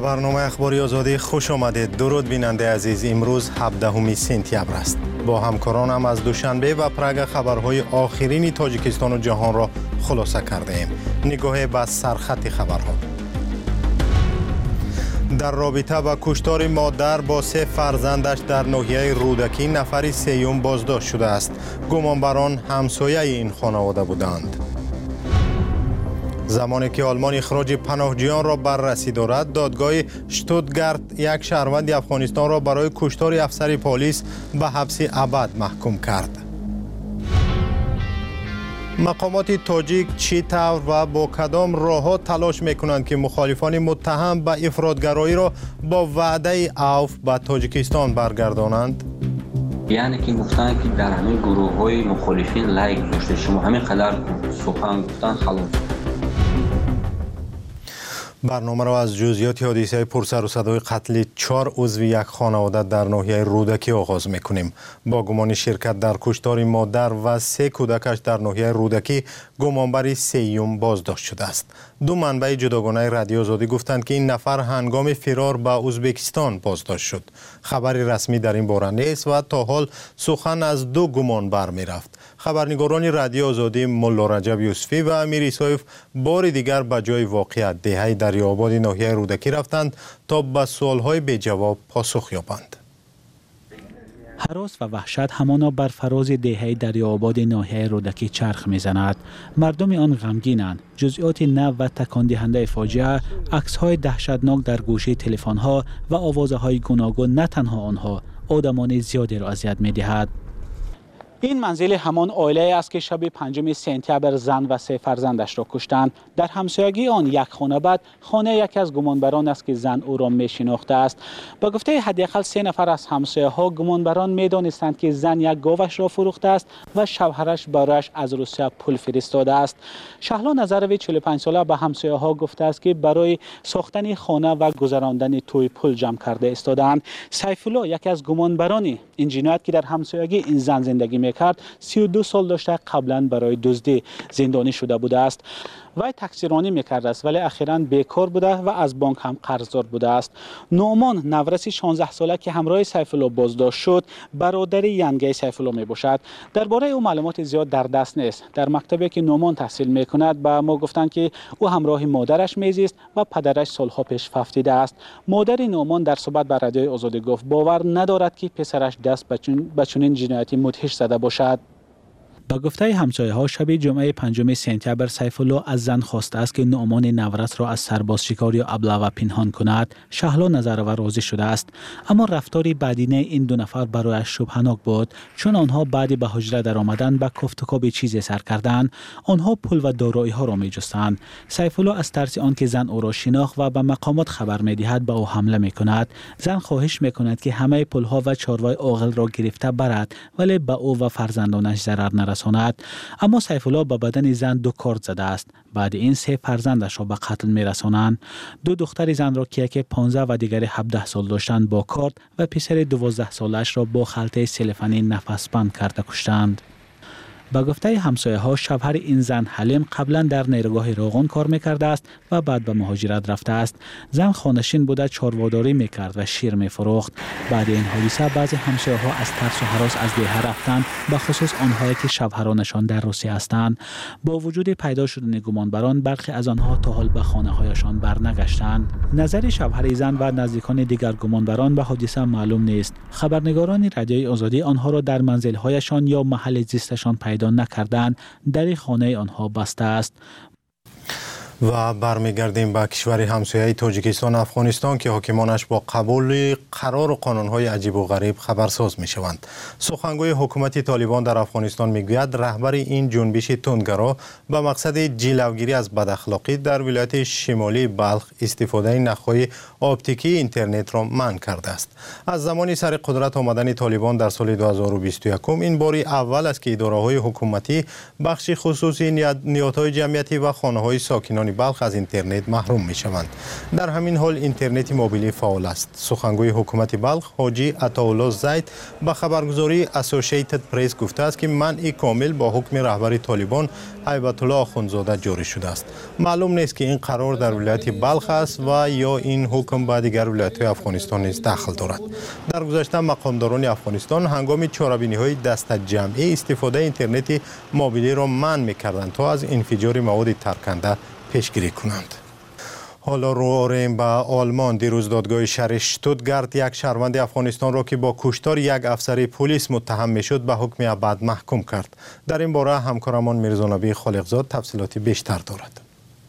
برنامه اخباری آزادی خوش آمدید. درود بیننده عزیز. امروز 17 سپتامبر است. با همکارانم از دوشنبه و پراگ خبرهای آخرین تاجیکستان و جهان را خلاصه کرده ایم. نگاه به سرخط خبرها. در رابطه با کشتار مادر با 3 فرزندش در ناحیه رودکی نفر سیوم بازداشت شده است. گمانبران همسایه این خانواده بودند. زمانی که آلمان اخراج پناهجویان را بررسی دارد، دادگاه شتوتگارت یک شهروند افغانستان را برای کشتار افسر پلیس به حبس ابد محکوم کرد. مقامات تاجیک چی طور و با کدام راه‌ها تلاش می‌کنند که مخالفان متهم به افراطگرایی را با وعده عفو به تاجیکستان برگردانند؟ یعنی که گفتن که در همین گروه‌های مخالفین لایک داشته، شما همین قدر سخن گفتن خلاص. برنامه را از جزئیات حادثه پرسر و صدای قتل 4 عضو یک خانواده در ناحیه رودکی آغاز می‌کنیم. با گمان شرکت در کشتار مادر و 3 کودکش در ناحیه رودکی، گمانبر سیوم بازداشت شده است. 2 منبع جداگانه رادیو آزادی گفتند که این نفر هنگام فرار به ازبکستان بازداشت شد. خبری رسمی در این باره نیست و تا حال سخن از 2 گمانبر می‌رفت. خبرنگاران رادیو آزادی ملا رجب یوسفی و امیر ایسایف بار دیگر به جای واقعیت دهه دریاباد ناحیه رودکی رفتند تا به سوال‌های بی جواب پاسخ یابند. هراس و وحشت همانا بر فراز دهه دریاباد ناحیه رودکی چرخ میزند. مردم آن غمگینند. جزئیات نو و تکان دهنده فاجعه، عکس‌های دهشتناک در گوشه تلفن‌ها و آوازهای گوناگون نه تنها آنها، آدمان زیادی را اذیت می‌دهد. این منزل همان عائله است که شب 5 سپتامبر زن و 3 فرزندش را کشتند. در همسایگی آن یک خانه بعد خانه یکی از گمانبران است که زن او را میشناخته است. با گفته حداقل 3 نفر از همسایه‌ها، گمانبران میدانستند که زن یک گاوش را فروخته است و شوهرش برایش از روسیه پول فرستاده است. شهلا نظروی 45 ساله به همسایه‌ها گفته است که برای ساختن خانه و گذراندن توی پول جمع کرده ایستادند. سیف الله یکی از گمانبران این جنایت که در همسایگی این زن زندگی کرد، 32 سال داشته قبلا برای دزدی زندانی شده بوده است. وی تکثیرانی میکرده است ولی اخیراً بیکار بوده و از بانک هم قرضدار بوده است. نومان نورس 16 ساله که همراه سیف الله بازداشت شد، برادر ینگه سیف الله میباشد. درباره او معلومات زیاد در دست نیست. در مکتبی که نومان تحصیل میکند به ما گفتند که او همراه مادرش میزیست و پدرش سالها پیش فوتیده است. مادر نومان در صحبت با رادیو آزادی گفت باور ندارد که پسرش دست به چنین جنایتی مدهش زده باشد. با گفته همسایه‌ها شب جمعه 5 سپتامبر سیف الله از زن خواسته است که نعمان نورس را از سرباز شکار یا ابله پنهان کند. شهلا نظرور راضی شده است، اما رفتار بدینه این 2 نفر برایش شبهناک بود، چون آنها بعد به حجره در آمدن به کفتکاب چیزی سر کردند. آنها پول و دارایی ها را می‌جستند. سیف الله از ترس آنکه زن او را شناخت و به مقامات خبر می‌دهد به او حمله می‌کند. زن خواهش می‌کند که همه پول‌ها و چاروای عاقل را گرفته برد ولی به او و فرزندانش ضرر نرساند. اما سیف الله به بدن زن 2 کارت زده است. بعد این 3 فرزندش را به قتل می‌رسانند. 2 دختر زن را که یکی 15 و دیگری 17 سال داشتند با کارت و پسر 12 سالش را با خلطه سلفانی نفس‌بند کرده کشتند. با گفته همسایه‌ها شوهر این زن حلیم قبلا در نیروگاه راغون کار می‌کرده است و بعد به مهاجرت رفته است. زن خانشین بوده، چارواداری می‌کرد و شیر می‌فروخت. بعد این حادثه بعضی همسایه‌ها از ترس و هراس از ده رفتند، به خصوص آنهایی که شوهرانشان در روسیه هستند. با وجود پیدا شدن گمانبران، برخی از آنها تا حال به خانه‌هایشان برنگشتند. نظر شوهر زن و نزدیکان دیگر گمانبران به حادثه معلوم نیست. خبرنگاران رادیوی آزادی آنها را در منزل‌هایشان یا محل زیستشان پیدا نکردند. در خانه آنها بسته است. و برمیگردیم به کشور همسایه تاجیکستان افغانستان که حاکمانش با قبول قرار و قانون‌های عجیب و غریب خبرساز می‌شوند. سخنگوی حکومت طالبان در افغانستان میگوید رهبر این جنبش تندگرا به مقصد جلوگیری از بداخلاقی در ولایت شمالی بلخ استفاده نخ‌های آپتیکی اینترنت را منع کرده است. از زمانی سر قدرت آمدن طالبان در سال 2021 این باری اول است که اداره‌های حکومتی بخش خصوصی نیات‌های جمعیتی و خانه‌های ساکنان مخالفان بلخ از اینترنت محروم می شوند. در همین حال اینترنت موبیلی فعال است. سخنگوی حکومت بلخ حاجی عطاالله زید به خبرگزاری اسوسییتد پرس گفته است که منع کامل با حکم رهبر طالبان هیبت الله آخوندزاده جاری شده است. معلوم نیست که این قرار در ولایت بلخ است و یا این حکم به دیگر ولایت‌های افغانستان نیز دخل دارد. در گذشته مقامداران افغانستان هنگام چاره‌بینی‌های دست جمعی استفاده اینترنت موبیلی را منع می‌کردند تا از انفجار مواد ترکنده پیشگیری کنند. حالا رو آوریم به آلمان. دیروز دادگاه شهر شتوتگارت یک شهروند افغانستان را که با کشتار یک افسر پلیس متهم میشد به حکم ابد محکوم کرد. در این باره همکارمان میرزانبی خالقزاد تفصیلات بیشتر دارد.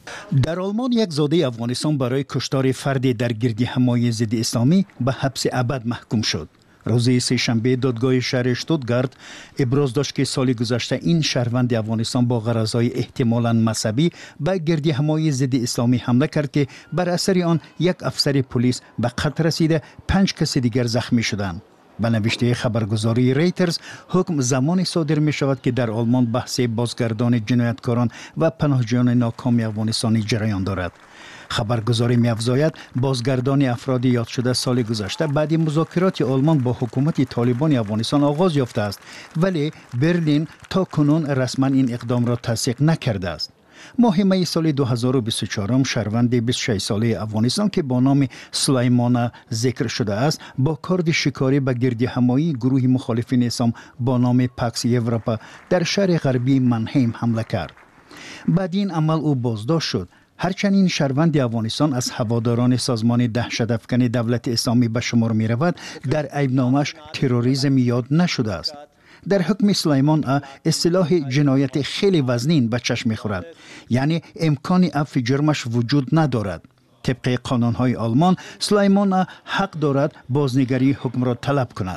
در آلمان یک زاده افغانستان برای کشتار فردی در گردی‌همایی ضد اسلامی به حبس ابد محکوم شد. روز سه‌شنبه دادگاه شهر شتوتگارت ابراز داشت که سال گذشته این شهروند افغانستان با غرضهای احتمالاً مذهبی به گردی‌همایی ضد اسلامی حمله کرد که بر اثر آن یک افسر پلیس به قتل رسیده 5 کس دیگر زخمی شدند. به نوشته خبرگزاری ریترز حکم زمانی صادر می شود که در آلمان بحث بازگردان جنایتکاران و پناهجویان ناکام افغانستانی جریان دارد. خبرگزاری می افزاید بازگردان افراد یاد شده سال گذشته بعد مذاکرات آلمان با حکومت طالبان افغانستان آغاز یافته است، ولی برلین تا کنون رسما این اقدام را تصدیق نکرده است. ماه می سال 2024 شهروند 26 ساله افغانستان که با نام سلیمان ذکر شده است با کارد شکاری به گردی‌همایی گروه مخالفین اسلام با نام پاکس یوروپا در شهر غربی منهیم حمله کرد. بعد این عمل او بازداشت شد. هرچند این شهروند افغانستان از هواداران سازمان دهشت افکن دولت اسلامی به شمار می رود، در عیبنامه‌اش تروریسم یاد نشده است. در حکم سلیمان اصطلاح جنایت خیلی وزنین به چشم می خورد، یعنی امکان عفو جرمش وجود ندارد. طبق قانون‌های آلمان سلیمان حق دارد بازنگری حکم را طلب کند.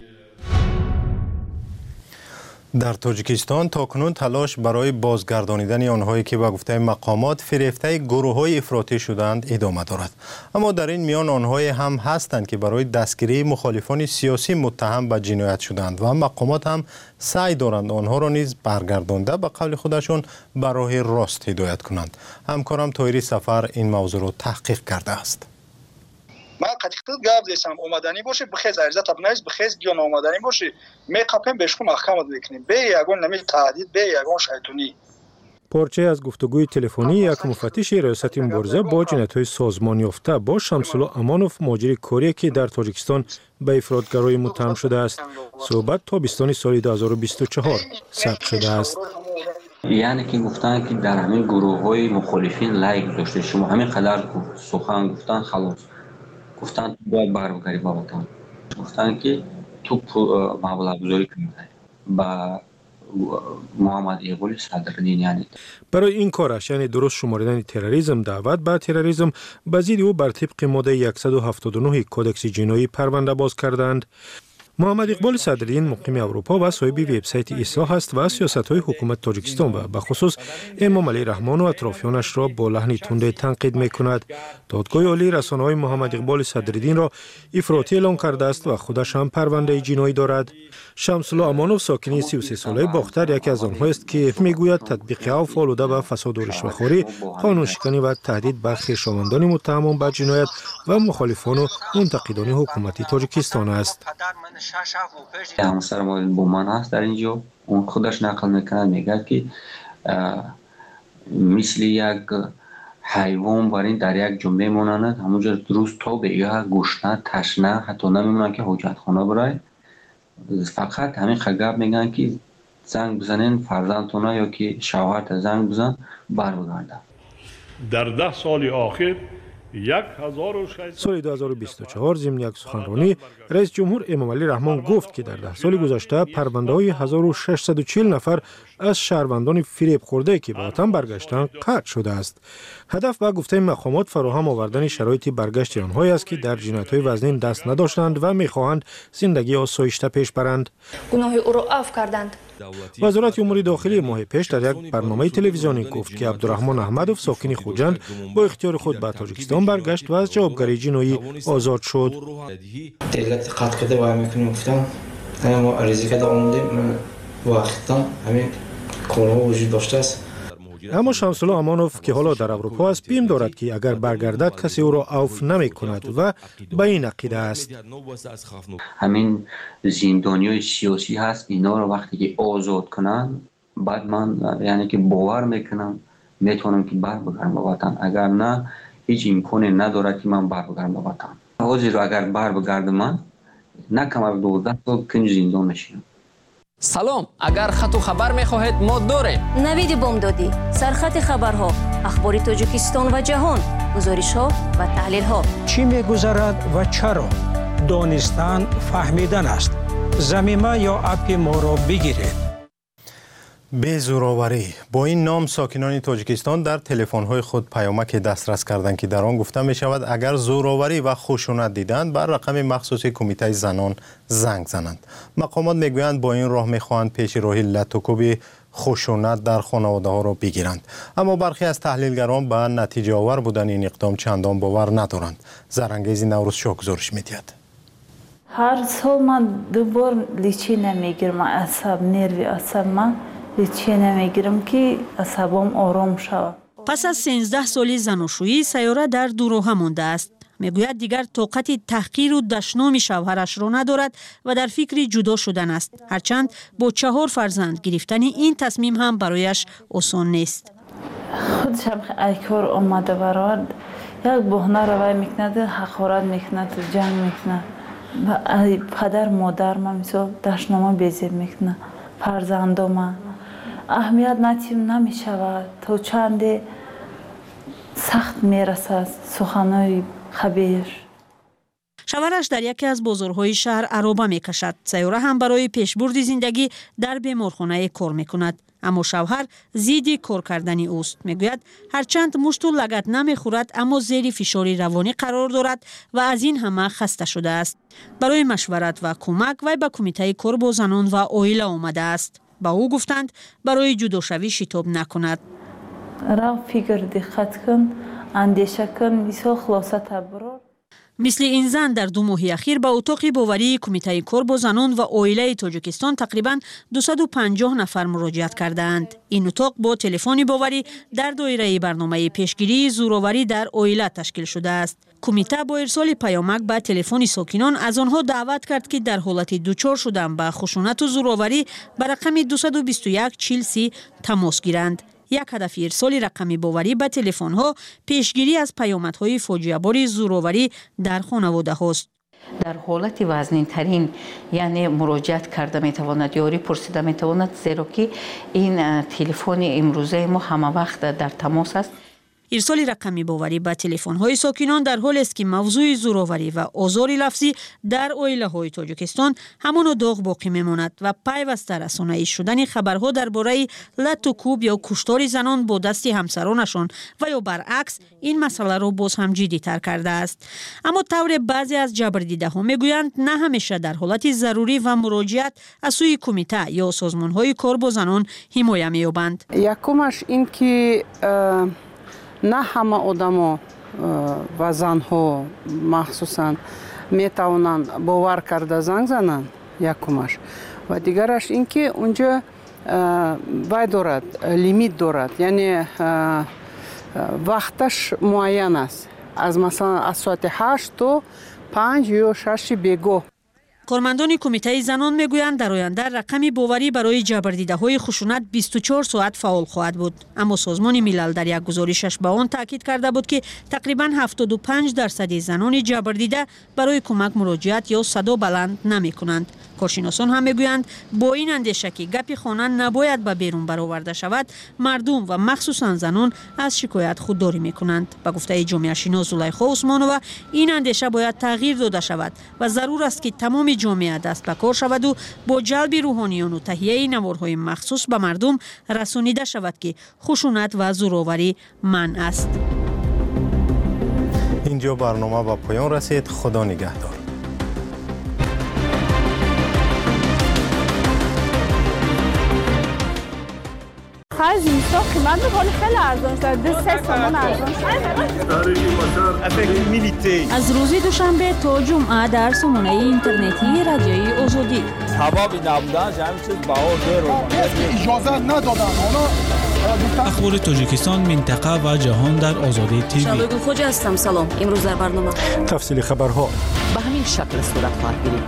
در تاجیکستان تاکنون تلاش برای بازگردانیدن آنهایی که به گفته مقامات فریفته گروه‌های افراطی شدند ادامه دارد. اما در این میان آنهایی هم هستند که برای دستگیری مخالفان سیاسی متهم به جنایت شدند و مقامات هم سعی دارند آنها را نیز برگردانده به قول خودشون به راه راست هدایت کنند. همکارم طاهری سفر این موضوع را تحقیق کرده است. ما قطعیت گاب دیسم اومدنی باشه بخیز عرضه تبنایز بخیز گیان اومدنی باشه میقاپیم بهشون محکمه بکنیم به یگون نمی تهدید به یگون شیطانی. پارچه از گفتگوی تلفنی یک مفتش ریاست مبارزه با جنایت‌های سازمان یافته با شمس‌الله امانوف مهاجر کره که در تاجیکستان به افراطگرایی متهم شده است صحبت تابستان سال 2024 ثبت شده است. یعنی که گفتن که در همین گروه‌های مخالفین لایک داشته شما همین قدر سخن گفتن خلاص گفتن باید برگردی با وطن، گفتن که تو مبلغ گذاری کنید با محمد ایغول صدرالدین. یعنی برای این کارش یعنی درست شماردن تروریسم دعوت به تروریسم به ضد او بر طبق ماده 179 کدکس جنایی پرونده باز کردند. محمد اقبال صدرالدین مقیم اروپا و صاحب وبسایت اصلاح است و سیاست‌های حکومت تاجیکستان و به خصوص امام علی رحمان و اطرافیانش را با لحنی تند تنقید می‌کند. دادگاه عالی رسانه‌های محمد اقبال صدرالدین را افراطی اعلام کرده است و خودش هم پرونده جنایی دارد. شمس‌الله امانوف ساکن 33 ساله باختر یکی از آنها است که میگوید تطبیق عفو آلوده به فساد و رشوه‌خوری، قانون‌شکنی و تهدید به خویشاوندان متهمان به جنایت و مخالفان و منتقدان حکومت تاجیکستان است. همسر ما بومان هست در اینجا، اون خودش نقل میکنه میگه که مثل یک حیوان برای در یک جنبه مونند همونجا درست تا به یا گشنه تشنه حتی نمیمونن که حاجت خانه برای فقط همین خگب میگن که زنگ بزنین فرزندتونه یا که شوهرت زنگ بزن برگرده. در 10 سال آخر سال 2024 ضمن یک سخنرانی رئیس جمهور امام علی رحمان گفت که در 10 سال گذشته پرونده‌های 1640 نفر از شهروندان فریب خورده که به وطن برگشتند قطع شده است. هدف به گفته مقامات فراهم آوردن شرایط برگشت آنهایی است که در جنایت‌های وزنین دست نداشتند و می‌خواهند زندگی آسایشته پیش برند. گناه او را عفو کردند. وزارت امور داخلی ماه پیش در یک برنامه تلویزیونی گفت که عبدالرحمن احمدوف ساکن خوجند با اختیار خود به تاجیکستان برگشت و از جوابگری جنایی آزاد شد. دولت قطع کرده و همین گفتم ما عریضه کرده اومدیم وقتا همین کارها وجود داشته است. اما شمس‌الله امانوف که حالا در اروپا است بیم دارد که اگر برگردد کسی او را عفو نمی کند و به این عقیده است. همین زندانیای سیاسی هست، اینا رو وقتی که آزاد کنن بعد من یعنی که باور میکنم میتونم که بر بگردم به وطن، اگر نه هیچ امکانی نداره که من بر بگردم به وطن. حاضر اگر بر بگردم من نه کمر 12 سال کنج زندان نشینم. سلام، اگر خط و خبر میخواهید ما داریم. نوید بامدادی، سرخط خبرها، اخبار تاجیکستان و جهان، گزارش‌ها و تحلیل‌ها. چی می‌گذرد و چرا؟ دانستن فهمیدن است. ضمیمه یا اپ ما را بگیرید. به زوراوری با این نام ساکنان تاجیکستان در تلفن‌های خود پیامک دسترس کردند که در آن گفته می شود اگر زوراوری و خشونت دیدند بر رقم مخصوص کمیته زنان زنگ زنند. مقامات میگویند با این راه میخواهند پیش راهی لطوکوب خشونت در خانواده ها را بگیرند، اما برخی از تحلیلگران به نتیجه آور بودن این اقدام چندان باور ندارند. زرانگیز نوروز شاه گزارش می‌دهد. هر سال من دوبار لیچی نمیگیرم، عصب نروی عصب من لیچی نمیگیرم که عصبم آرام شود. پس از 13 سالی زناشویی سیاره در دوروها مانده است. میگوید دیگر طاقت تحقیر و دشنام شوهرش را ندارد و در فکر جدا شدن است. هرچند با 4 فرزند گرفتن این تصمیم هم برایش آسان نیست. خودشم ای کار آمده برای یک بهانه روی میکند، حقارت میکند، جنگ میکند. پدر مادر من مثال دشنامه بیزیر میکنه، فرزندم اهمیت نتیم نمیشود تا چنده سخت میرسد سخنهای خبیر. شوهرش در یکی از بازارهای شهر عرابه میکشد. سیاره هم برای پیشبرد زندگی در بیمارخانه کار میکند، اما شوهر ضد کار کردن اوست. میگوید هرچند مشت و لگد نمیخورد اما زیر فشار روانی قرار دارد و از این همه خسته شده است. برای مشورت و کمک وی به کمیته کار با زنان و عائله آمده است. با او گفتند برای جداشوی شتاب نکند. را فکر دقت کن، اندیشه کن، مثل خلاصه تبرر. مثل این زن در 2 ماه اخیر به اتاق باوری کمیته کار با زنان و عائله تاجیکستان تقریباً 250 نفر مراجعت کردند. این اتاق با تلفن باوری در دایره برنامه پیشگیری زوراوری در عائله تشکیل شده است. کمیته با ارسال پیامک به تلفن ساکنان از آنها دعوت کرد که در حالت دچار شدن به خشونت و زوراوری به رقم 221 40 تماس گیرند. یک هدف ارسال رقم باوری به تلفن ها پیشگیری از پیامدهای فاجعه بار زوراوری در خانواده هاست. در حالت وزنین ترین یعنی مراجعت کرده میتواند یاری پرسیده میتواند، زیرا که این تلفن امروزه ما همه وقت در تماس است. ارسال رقم باوری به تلفن‌های ساکنان در حال است که موضوع زوراوری و آزار لفظی در عائله‌های تاجیکستان همان داغ باقی میماند و پیوسته رسانه‌ای شدن خبرها درباره لط و کوب یا کشتار زنان با دست همسرانشان و یا برعکس این مسئله را باز هم جدی‌تر کرده است. اما طور بعضی از جبردیده‌ها میگویند نه همیشه در حالت ضروری و مراجعت از سوی کمیته یا سازمان‌های کار با زنان حمایت می‌یابند. یکمش این که نه همه آدم و زنها مخصوصا میتوانند باور کرده زنگ زنند، یکمش. و دیگرش این که اونجا وای دارد، لیمیت دارد، یعنی وقتش معین است، از مثلا از ساعت 8 تا 5 یا 6 بیگاه. کارمندان کمیته زنان میگویند در آینده رقم باوری برای جبردیده‌های خشونت 24 ساعت فعال خواهد بود، اما سازمان ملل در یک گزارشش به آن تاکید کرده بود که تقریباً 75% زنان جبردیده برای کمک مراجعت یا صدا بلند نمی‌کنند. کارشناسان هم میگویند با این اندیشه که گپ خانه نباید به بیرون برآورده شود، مردم و مخصوصاً زنان از شکایت خودداری می‌کنند. به گفته جامعه شناس زلیخا عثمانووا این اندیشه باید تغییر داده شود و ضرور است که تمام جامعه دست به کار شود و با جلب روحانیون و تهیه نوارهای مخصوص به مردم رسانیده شود که خشونت و زوراوری منع است. اینجا برنامه به پایان رسید. خدا نگهدار. خرج اینستا قیمت بخوری خیلی ارزان شد، 3 تومان ارزان شد. از روز دوشنبه تا جمعه در سامانه اینترنتی رادیوی آزادی. سبب نبودن همین چیز بهار داره. اجازه ندادن اونا اخبار تاجیکستان، منطقه و جهان در آزادی تیوی. شادوگل خوجا هستم. سلام. امروز در برنامه تفصیل خبرها به همین شکل صورت خواهد گرفت.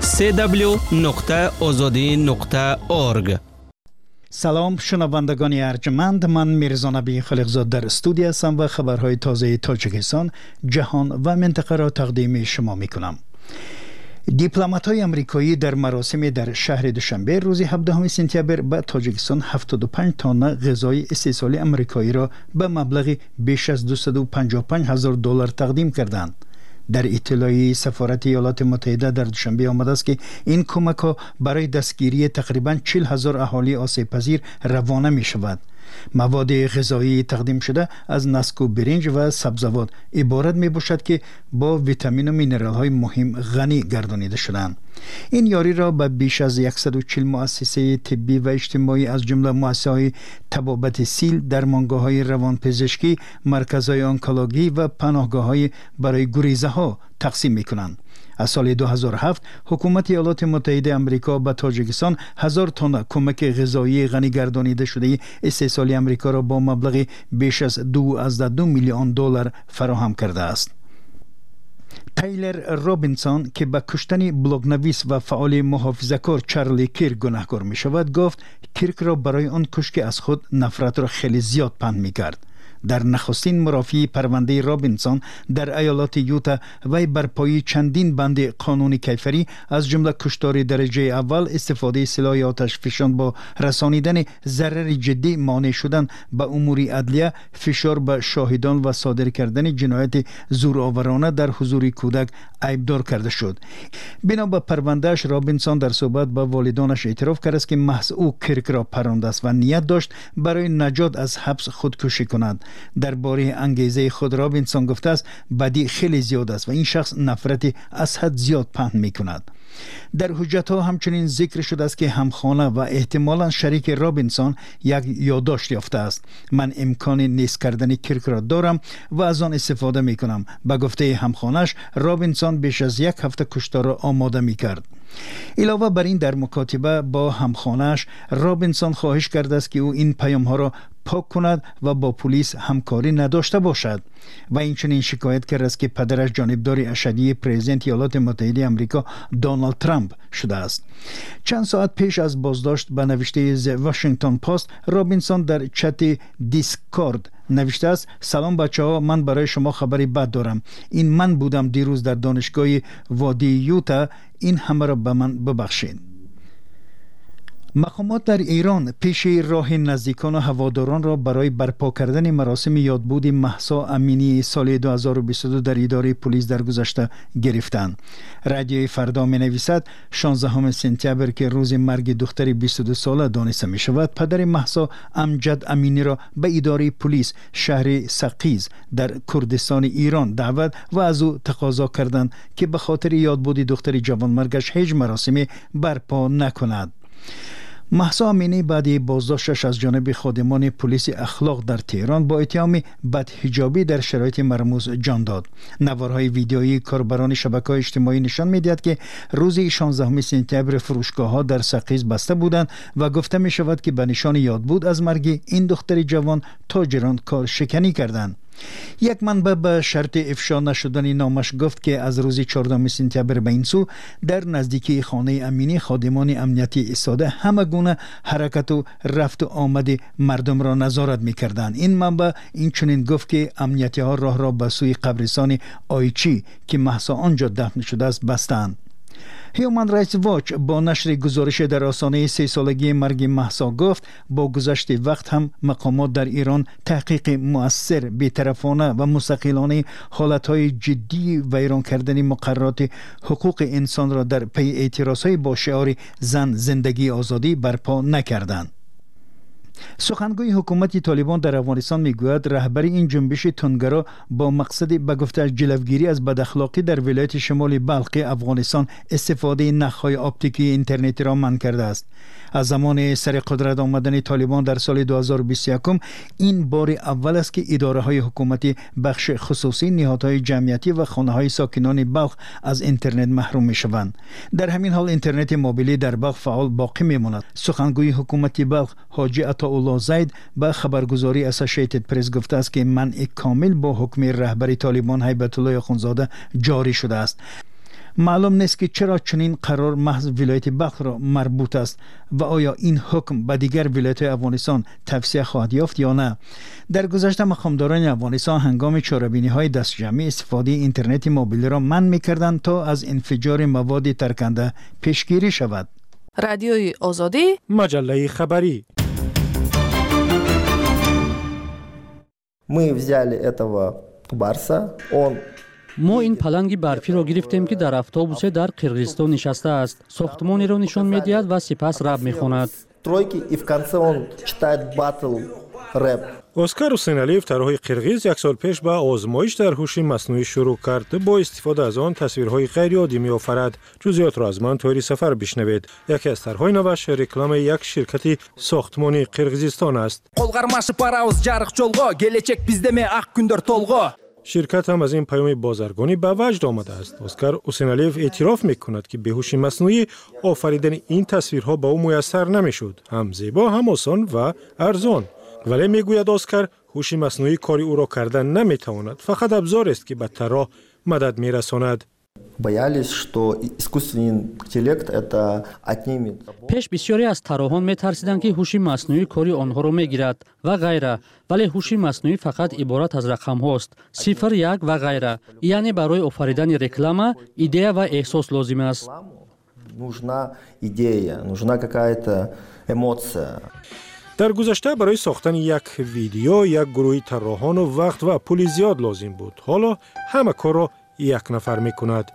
www.azadi.org. سلام شنوندگان ارجمند، من میرزا نبی خالقزاد در استودیو هستم و خبرهای تازه تاجیکستان، جهان و منطقه را تقدیم شما میکنم. دیپلمات‌های آمریکایی در مراسم در شهر دوشنبه روز 17 سپتامبر به تاجیکستان 75 تن غذای استحصالی آمریکایی را به مبلغ بیش از $255,000 تقدیم کردند. در اطلاعیه سفارت ایالات متحده در دوشنبه آمده است که این کمک‌ها برای دستگیری تقریباً 40,000 اهالی آسیب پذیر روانه می شود. مواد غذایی تقدیم شده از نسک و برنج و سبزیجات عبارت می باشد که با ویتامین و مینرال های مهم غنی گردانیده شدند. این یاری را به بیش از 140 مؤسسه طبی و اجتماعی از جمله مؤسسه‌های طبابت سیل، درمانگاه‌های روانپزشکی، مرکزهای آنکولوژی و پناهگاه‌های برای گریزه‌ها تقسیم می‌کنند. از سال 2007 حکومت ایالات متحده آمریکا به تاجیکستان 1000 تن کمک غذایی غنی گردانیده شده استحصالی آمریکا را با مبلغ بیش از $2.2 میلیون فراهم کرده است. تایلر رابینسون که به کشتن بلاگنویس و فعال محافظه‌کار چارلی کیرک گناهکار می شود، گفت کیرک را برای آن کشت که از خود نفرت را خیلی زیاد پنهان می کرد. در نخستین مرافعه پرونده رابینسون در ایالات یوتا وی بر پای چندین بند قانونی کیفری از جمله کشتار درجه اول، استفاده سلاح آتش فشان با رسانیدن ضرر جدی، مانع شدن به امور عدلیه، فشار به شاهدان و صادر کردن جنایت زورآورانه در حضور کودک عیبدار کرده شد. بنا به پروندهش رابینسون در صحبت با والدانش اعتراف کرد که محض او کیرک را پرانده است و نیت داشت برای نجات از حبس خودکشی کند. درباره انگیزه خود رابینسون گفته است بدی خیلی زیاد است و این شخص نفرت از حد زیاد پهن می کند. در حجت‌ها همچنین ذکر شده است که همخانه و احتمالاً شریک رابینسون یک یادداشت یافته است. من امکان نیست کردن کیرک را دارم و از آن استفاده می کنم. به گفته همخانه‌اش رابینسون بیش از یک هفته کشتار را آماده می کرد. علاوه بر این در مکاتبه با همخانه‌اش رابینسون خواهش کرده است که او این پیام‌ها را پاک کند و با پلیس همکاری نداشته باشد و اینچنین شکایت کرده است که پدرش جانبدار اشدی پرزیدنت ایالات متحده آمریکا دونالد ترامپ شده است. چند ساعت پیش از بازداشت به نوشته The Washington Post، رابینسون در چت دیسکورد نوشته است: سلام بچه‌ها، من برای شما خبری بد دارم. این من بودم دیروز در دانشگاه وادی یوتا. این همه را به من ببخشید. مقامات در ایران پیش راه نزدیکان و هواداران را برای برپا کردن مراسم یادبود مهسا امینی سال 2022 در اداره پلیس در گذشته گرفتند. رادیوی فردا می نویسد 16 سپتامبر که روز مرگ دختر 22 ساله دانسته می شود، پدر مهسا امجد امینی را به اداره پلیس شهر سقیز در کردستان ایران دعوت و از او تقاضا کردند که به خاطر یادبود دختر جوانمرگش هیچ مراسمی برپا نکند. مهسا امینی بعد بازداشتش از جانب خادمان پلیس اخلاق در تهران با اتهام بدحجابی در شرایط مرموز جان داد. نوارهای ویدیویی کاربران شبکه‌های اجتماعی نشان می‌دهد که روز 16 سپتامبر فروشگاه‌ها در سقیز بسته بودند و گفته می‌شود که به نشان یادبود از مرگ این دختر جوان تاجران کار شکنی کردند. یک منبع به شرط افشا نشدن نامش گفت که از روز 14 سپتامبر به این سو در نزدیکی خانه امینی خادمان امنیتی ایستاده همه گونه حرکت و رفت و آمد مردم را نظارت می‌کردند. این منبع اینچنین گفت که امنیتی ها راه را به سوی قبرستان آیچی که مهسا آنجا دفن شده است بستند. هیومن رایتس واچ با نشر گزارش در آستانه 3 سالگی مرگ مهسا گفت با گذشت وقت هم مقامات در ایران تحقیق مؤثر، بی‌طرفانه و مستقلانه حالتهای جدی ویران کردن مقررات حقوق انسان را در پی اعتراضهای با شعار زن زندگی آزادی برپا نکردند. سخنگوی حکومت طالبان در افغانستان میگوید رهبری این جنبش تندگرا با مقصد به گفته جلوگیری از بداخلاقی در ولایت شمال بلخ افغانستان استفاده نخهای اپتیکی اینترنتی را منع کرده است. از زمان سر قدرت آمدن طالبان در سال 2021 این بار اول است که اداره های حکومتی، بخش خصوصی، نهادهای جمعیتی و خانه های ساکنان بلخ از اینترنت محروم می شوند. در همین حال اینترنت موبیلی در بلخ فعال باقی می ماند. سخنگوی حکومت بلخ حاجی عطاءالله زید به خبرگزاری اسوسییتد پرس گفته است که منع کامل با حکم رهبر طالبان هیبت الله اخوندزاده جاری شده است. معلوم نیست که چرا چنین قرار محض ولایت بلخ را مربوط است و آیا این حکم به دیگر ولایت افغانستان توسعه خواهد یافت یا نه. در گذشته مقامداران افغانستان هنگام چاره‌بینی‌های دست جمعی استفاده اینترنت موبیل را منع می‌کردند تا از انفجار مواد ترکنده پیشگیری شود. رادیوی آزادی، مجله خبری. Мы взяли этого барса, он ما این پلنگ برفی را گرفتیم که در اتوبوس در قرقیزستان نشسته است. ساختمانی را نشان می‌دهد و سپس رپ می‌خواند. اسکار حسینعلیف طراح قرقیز یک سال پیش به آزمایش در هوش مصنوعی شروع کرد. با استفاده از آن تصویرهای غیر عادی می‌آفرد. جزئیات را از من طوری سفر بشنوید. یکی از طرح‌های نوش رکلام یک شرکت ساختمانی قرقیزستان است. شرکت هم از این پیام بازرگانی به وجد آمده است. اسکار حسینعلیف اعتراف می‌کند که به هوش مصنوعی آفریدن این تصویرها به او میسر نمی‌شد. هم زیبا، هم آسان و ارزان. ولی میگوید اسکار هوش مصنوعی کاری او را کردن نمی‌تواند. فقط ابزار است که به طراح مدد می‌رساند. پیش بسیاری از طراحان می‌ترسیدند که هوش مصنوعی کاری آنها را می‌گیرد و غیره، ولی هوش مصنوعی فقط عبارت از رقم هاست، 0 1 و غیره. یعنی برای آفریدن رکلام ایده و احساس لازم است. در گذشته برای ساختن یک ویدیو یک گروه طراحان و وقت و پول زیاد لازم بود. حالا همه کار را یک نفر می‌کند.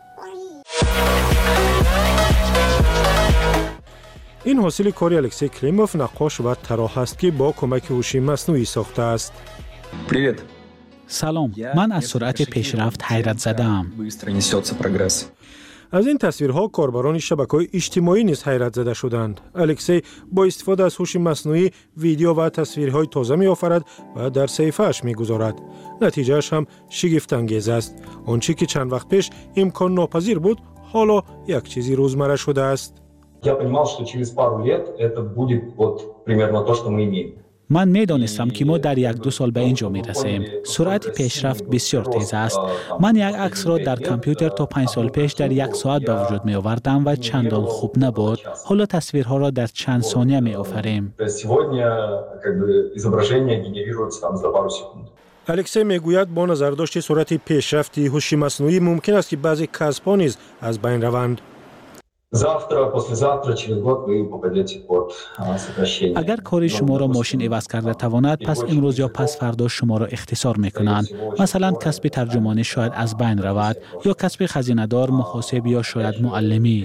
این حاصل کاری الکسی کریموف، نقاش و طراح است که با کمک هوش مصنوعی ساخته است. سلام، من از سرعت پیشرفت حیرت زده‌ام. از این تصویرها کاربران شبکه‌های اجتماعی نیز حیرت زده شدند. الکسی با استفاده از هوش مصنوعی ویدیو و تصویرهای تازه می‌آفرد و در صفحه‌اش می‌گذارد. نتیجه‌اش هم شگفت‌انگیز است. آنچه که چند وقت پیش امکان ناپذیر بود، حالا یک چیزی روزمره شده است. من می‌دانستم که ما در 1-2 سال به اینجا می‌رسیم. سرعت پیشرفت بسیار تیز است. من یک عکس را در کامپیوتر تا 5 سال پیش در 1 ساعت به وجود می‌آوردم و چندان خوب نبود. حالا تصویرها را در چند ثانیه می‌آفریم. الکسی میگوید با نظرداشت سرعت پیشرفتی هوش مصنوعی ممکن است که بعضی کسب‌ها نیز از بین روند. اگر کار شما را ماشین عوض کرده تواند، پس امروز یا پس فردا شما را اختصار میکنند. مثلا کسب ترجمانی شاید از بین رود، یا کسب خزینه‌دار، محاسب یا شاید معلمی.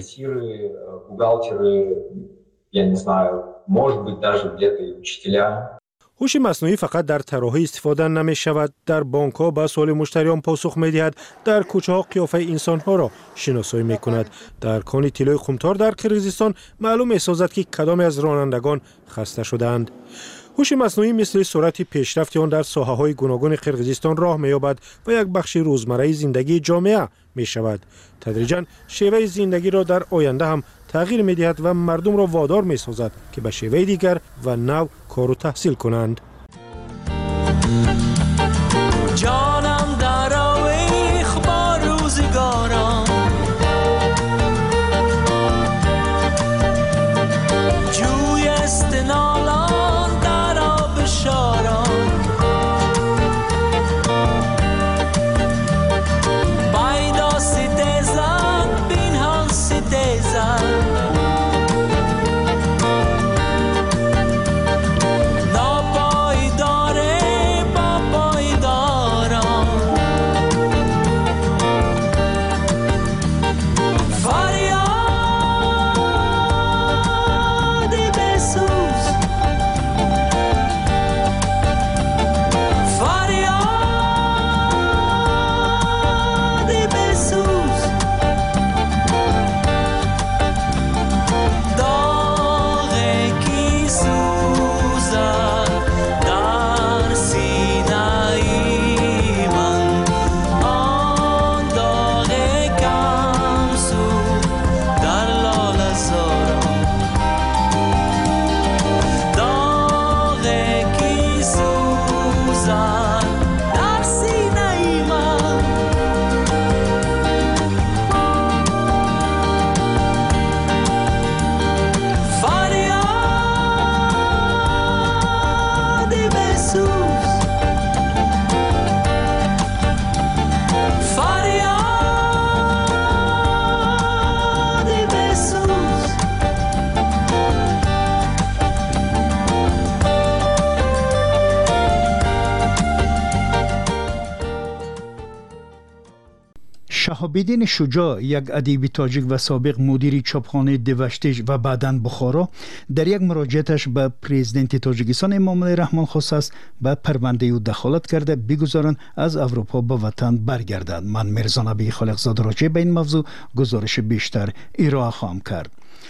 هوش مصنوعی فقط در طراحی استفاده نمی شود. در بانک‌ها به سوال مشتریان پاسخ می دهد. در کوچه‌ها قیافه انسان‌ها را شناسایی می کند. در کان طلای خمتار در قرقیزستان معلوم می سازد که کدام از رانندگان خسته شدند. هوش مصنوعی مثل سرعت پیشرفت آن در ساحه‌های گوناگون قرقیزستان راه می‌یابد و یک بخش روزمره زندگی جامعه می‌شود. تدریجاً شیوه زندگی را در آینده هم تغییر می‌دهد و مردم را وادار می‌سازد که به شیوه دیگر و نو کار و تحصیل کنند. جانم در آویخ با روزگارم، جوی استنالان در آب شارم، بایدا ستیزن بینهان ستیزن، ناپای شهاب‌الدین شجاع، یک ادیب تاجیک و سابق مدیر چاپخانه دوشتیج و بعداً بخارا، در یک مراجعتش به پرزیدنت تاجیکستان امام علی رحمان خواست است به پرونده او دخالت کرده بگذارند از اروپا به وطن برگردد. من میرزا نبی خالقزاده راجع به این موضوع گزارش بیشتر ارائه خواهم کرد.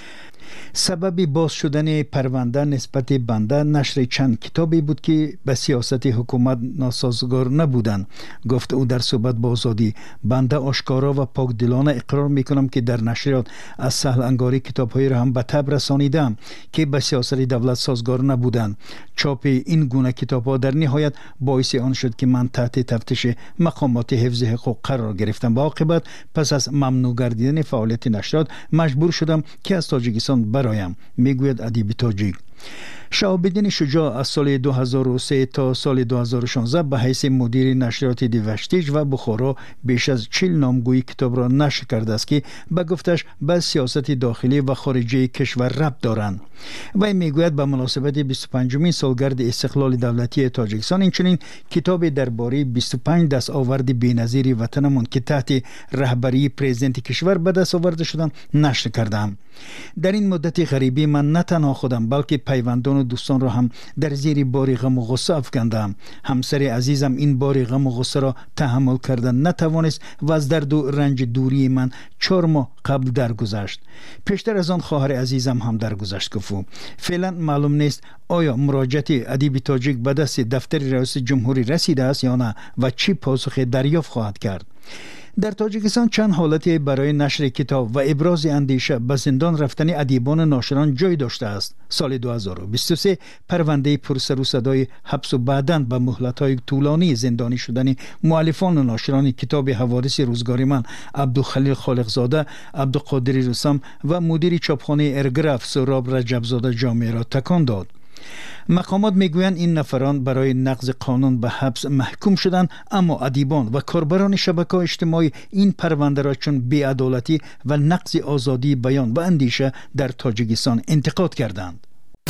سبب باز شدن پرونده نسبت بنده نشر چند کتابی بود که به سیاست حکومت ناسازگار نبودند. گفت او در صحبت با آزادی: بنده آشکارا و پاکدلانه اقرار میکنم که در نشریات از سهل انگاری کتابهایی را هم به تب رسانیدم که به سیاست دولت سازگار نبودند. چاپ این گونه کتابها در نهایت باعث آن شد که من تحت تفتیش مقامات حفظ حقوق قرار گرفتم و عاقبت پس از ممنوع گردیدن فعالیت نشریات مجبور شدم که از تاجیکستان برایم، میگوید ادیب تاجیک. شهاب‌الدین شجاع از سال 2003 تا سال 2016 به حیث مدیر نشریات دوشتیج و بخارا بیش از 40 نامگویی کتاب را نشر کرده است که به گفتش به سیاست داخلی و خارجی کشور ربط دارند. و میگوید به مناسبت 25مین سالگرد استقلال دولتی تاجیکستان اینچنین کتاب درباره 25 دستاورد بی‌نظیر وطنمان که تحت رهبری پرزیدنت کشور به دست آورده شدند نشر کردم. در این مدت غریبی من نه تنها خودم بلکه پیوندان و دوستان را هم در زیر بار غم و غصه افکندم. همسر عزیزم این بار غم و غصه را تحمل کردن نتوانست و از درد و رنج دوری من 4 ماه قبل درگذشت. پیشتر از آن خواهر عزیزم هم درگذشت. گفت فعلا معلوم نیست آیا مراجعت ادیب تاجیک به دست دفتر رئیس جمهوری رسیده است یا نه و چی پاسخ دریافت خواهد کرد. در تاجیکستان چند حالت برای نشر کتاب و ابراز اندیشه به زندان رفتن ادیبان ناشران جای داشته است. سال 2023 پرونده پرسر و صدای حبس و بعداً به مهلت‌های طولانی زندانی شدن مؤلفان و ناشران کتاب حوادث روزگار من عبدالخلیل خالقزاده، عبدالقادر رستم و مدیر چاپخانه ارگراف سهراب رجبزاده جامعه را تکان داد. مقامات میگویند این نفران برای نقض قانون به حبس محکوم شدند، اما ادیبان و کاربران شبکه‌های اجتماعی این پرونده را چون بی‌عدالتی و نقض آزادی بیان و اندیشه در تاجیکستان انتقاد کردند.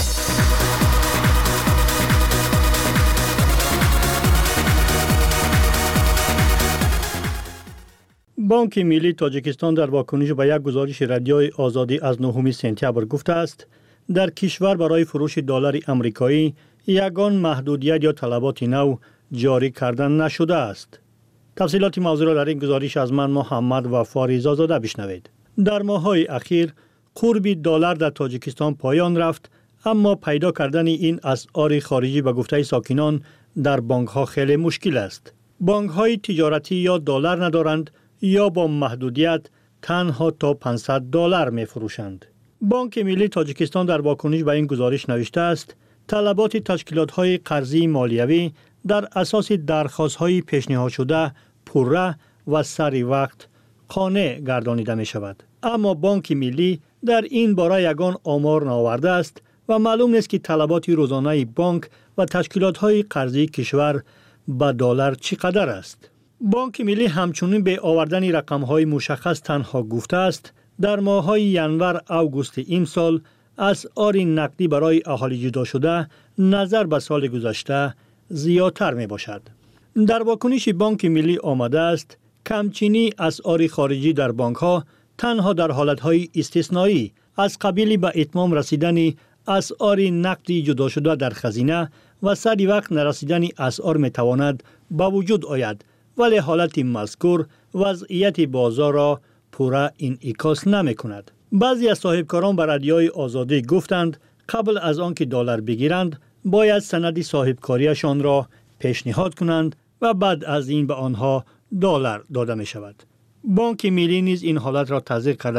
بانک ملی تاجیکستان در واکنش به یک گزارش رادیوی آزادی از 9 سپتامبر گفته است در کشور برای فروش دلار آمریکایی یگان محدودیت یا طلبات نو جاری کردن نشده است. تفصیلات موضوع را در این گزارش از من محمد وفاریزا زاده بشنوید. در ماه‌های اخیر قرب دلار در تاجیکستان پایان رفت، اما پیدا کردن این اسعار خارجی به گفته ساکنان در بانک‌ها خیلی مشکل است. بانک‌های تجارتی یا دلار ندارند یا با محدودیت تنها تا $500 می‌فروشند. بانک ملی تاجیکستان در واکنش به این گزارش نوشته است طلبات تشکیلات‌های قرضی مالیوی در اساس درخواست‌های پیشنهاد شده پوره و سری وقت قانع گردانیده می شود. اما بانک ملی در این باره یگان آمار نآورده است و معلوم نیست که طلبات روزانه بانک و تشکیلات‌های قرضی کشور به دلار چقدر است. بانک ملی همچنین به آوردن رقم‌های مشخص تنها گفته است در ماه‌های ینور اوگوست این سال اسعار نقدی برای اهالی جدا شده نظر به سال گذشته زیادتر می باشد. در واکنش بانک ملی آمده است کمچینی اسعار خارجی در بانک‌ها تنها در حالت‌های استثنایی از قبیل به اتمام رسیدن اسعار نقدی جدا شده در خزینه و سری وقت نرسیدن اسعار می تواند به وجود آید، ولی حالت مذکور وضعیت بازار را پورا انعکاس نمی کند. بعضی از صاحبکاران به رادیوی آزادی گفتند قبل از آنکه دلار بگیرند باید سند صاحبکاریشان را پیشنهاد کنند و بعد از این به آنها دلار داده می شود. بانک ملی نیز این حالت را تصدیق کرده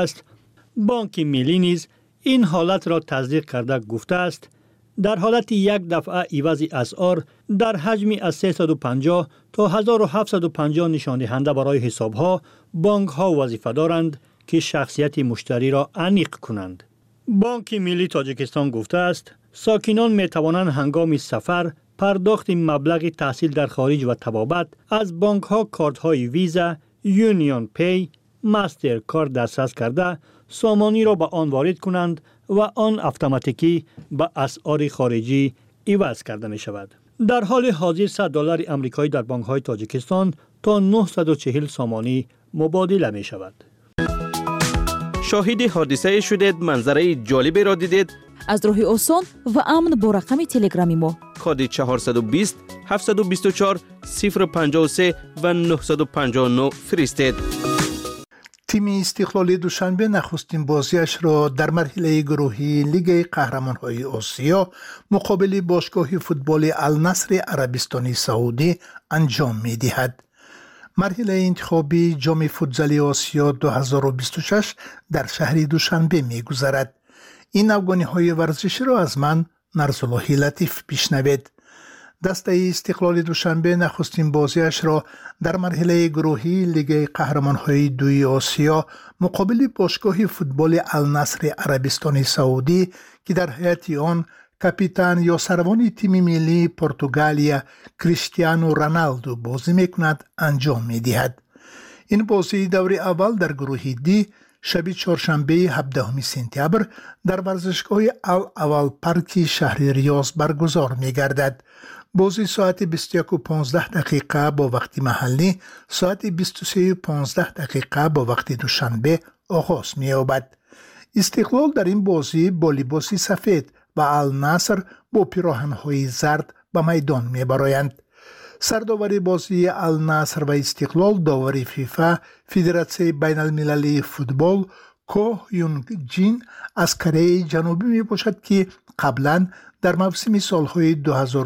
گفته است در حالت یک دفعه عوض اسعار در حجمی از 350 تا 1750 نشان دهنده برای حساب‌ها بانک‌ها وظیفه دارند که شخصیت مشتری را انیق کنند. بانک ملی تاجیکستان گفته است ساکنان می توانند هنگام سفر پرداخت مبلغ تحصیل در خارج و طبابت از بانک‌ها کارت‌های ویزا، یونیون پی، ماستر کارت دسترس کرده سامانی را به آن وارد کنند و آن اتوماتیکی به اسعار خارجی عوض کرده می شود. در حال حاضر $100 آمریکایی در بانک‌های تاجیکستان تا 940 سامانی مبادله می شود. شاهد حادثه شدید، منظره جالبی را دیدید؟ از راه آسان و امن با رقم تلگرامی ما کد 420 724 053 و 959 فرستید. تیم استقلال دوشنبه نخستین بازیش را در مرحله گروهی لیگ قهرمان‌های آسیا مقابل باشگاه فوتبال النصر عربستان سعودی انجام می‌دهد. مرحله انتخابی جام فوتزال آسیا 2026 در شهر دوشنبه می‌گذرد. این افغانی‌های ورزشی را از من نرسالله لطیف بشنوید. دسته استقلال دوشنبه نخستین بازیش را در مرحله گروهی لیگ قهرمان‌های دوی آسیا مقابل باشگاه فوتبال النصر عربستان سعودی که در هیئت آن کاپیتان یا سروان تیم ملی پرتغالیا کریستیانو رونالدو بازی میکند انجام میدهد. این بازی دور اول در گروه دی شب چهارشنبه 17 سپتامبر در ورزشگاه الاول پارک شهر ریاض برگزار میگردد. بازی ساعت 21:15 با وقت محلی، ساعت 23:15 با وقت دوشنبه آغاز می‌یابد. استقلال در این بازی با لباس سفید و النصر با پیراهن‌های زرد به میدان می‌برآیند. سرداوری بازی النصر و استقلال داور فیفا فدراسیون بین المللی فوتبال کو یونگ جین از کره جنوبی می باشد که قبلا در موسم سالهای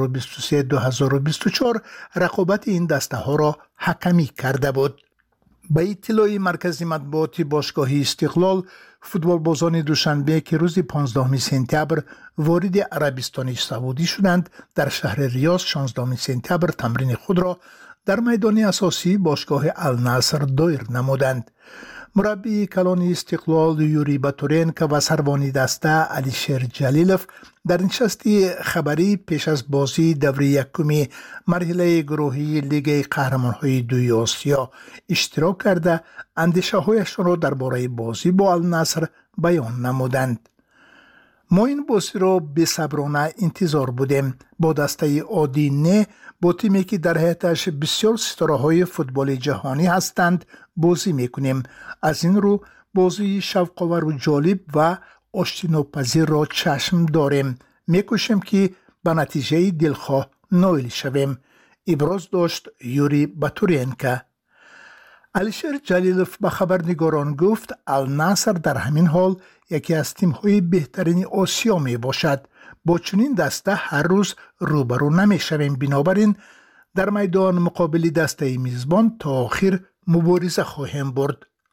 2023-2024 رقابت این دسته ها را حکمی کرده بود. به اطلاع مرکز مطبوعات باشگاه استقلال، فوتبال بازان دوشنبه که روز 15 سپتامبر وارد عربستان سعودی شدند در شهر ریاض 16 سپتامبر تمرین خود را در میدان اساسی باشگاه النصر دایر نمودند. مربی کلان استقلال یوری باتورینکا و سروان دسته علیشیر جلیلوف در نشست خبری پیش از بازی دور یکم مرحله گروهی لیگ قهرمان‌های دوی آسیا اشتراک کرده اندیشه‌هایشان را درباره بازی با النصر بیان نمودند. ما این بازی را بی‌صبرانه انتظار بودیم. با دسته عادی نه با تیمی که در هیئتش بسیار ستاره‌های فوتبال جهانی هستند بازی میکنیم. از این رو بازی شوق‌آور و جالب و آشتیناپذیر را چشم داریم. میکوشیم که به نتیجه دلخواه نائل شویم. ابراز داشت یوری باتورینکا. علیشیر جلیلوف به خبرنگاران گفت النصر در همین حال یکی از تیم‌های بهترین آسیا می باشد. با چنین دسته هر روز روبرو نمی شویم، بنابراین در میدان مقابل دسته میزبان تا آخر مبارزه خواهیم برد.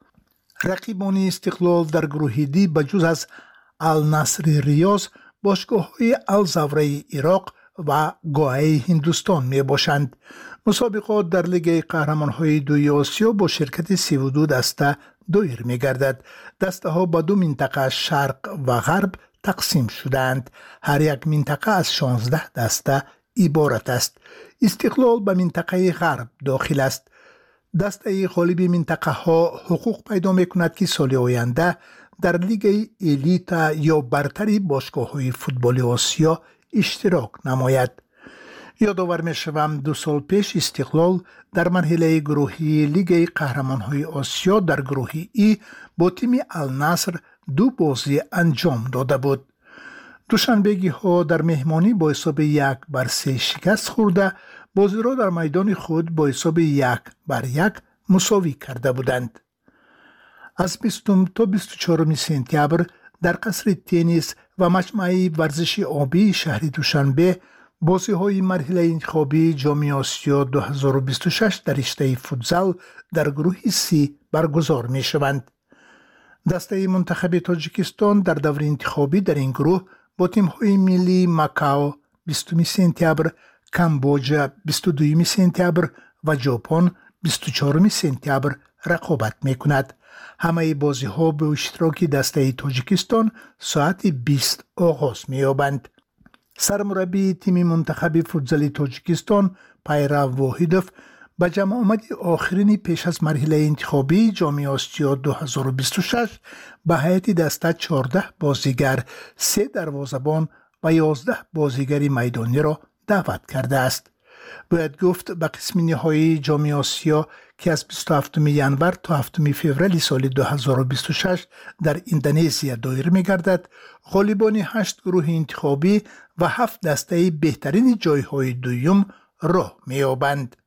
رقیبان استقلال در گروه دی بجز از النصر ریاض باشگاه‌های الزوره عراق و گوهه هندوستان می باشند. مسابقات در لیگ قهرمان‌های دوی آسیا با شرکت 32 دسته دایر می گردد. دسته ها به 2 منطقه شرق و غرب تقسیم شدند. هر یک منطقه از 16 دسته عبارت است. استقلال به منطقه غرب داخل است. دسته غالب منطقه ها حقوق پیدا می کند که سال آینده در لیگ الیت یا برتری باشگاه های فوتبال آسیا اشتراک نماید. یادآور می شوم 2 سال پیش استقلال در مرحله گروهی لیگ قهرمان‌های آسیا در گروه ای با تیم النصر 2 بازی انجام داده بود. دوشنبگی ها در مهمانی با حساب 1-3 شکست خورده، بازی را در میدان خود با حساب 1-1 مساوی کرده بودند. از 20 تا 24 سپتامبر در قصر تنیس و مجمع ورزشی آبی شهر دوشنبه بازی های مرحله انتخابی جام آسیا 2026 در رشته فوتزال در گروه سی برگزار می شوند. دسته منتخب تاجیکستان در دور انتخابی در این گروه با تیم های ملی ماکائو 20 سپتامبر، کامبوجا 22 سپتامبر و ژاپن 24 سپتامبر رقابت می کند. همه بازی ها به اشتراک دسته تاجیکستان ساعت 20 آغاز می یابند. سرمربی تیم منتخب فوتزال تاجیکستان پیرو واحدوف به جمع آمد آخرین پیش از مرحله انتخابی جام آسیا 2026 به هیئت دسته 14 بازیگر، 3 دروازه‌بان و 11 بازیگر میدانی را دعوت کرده است. باید گفت به قسم نهایی جام آسیا که از 27 ینور تا 7 فوریه سال 2026 در اندونزیا دایر می‌گردد، غالبان 8 گروه انتخابی و 7 دسته بهترین جایهای دوم راه می‌یابند.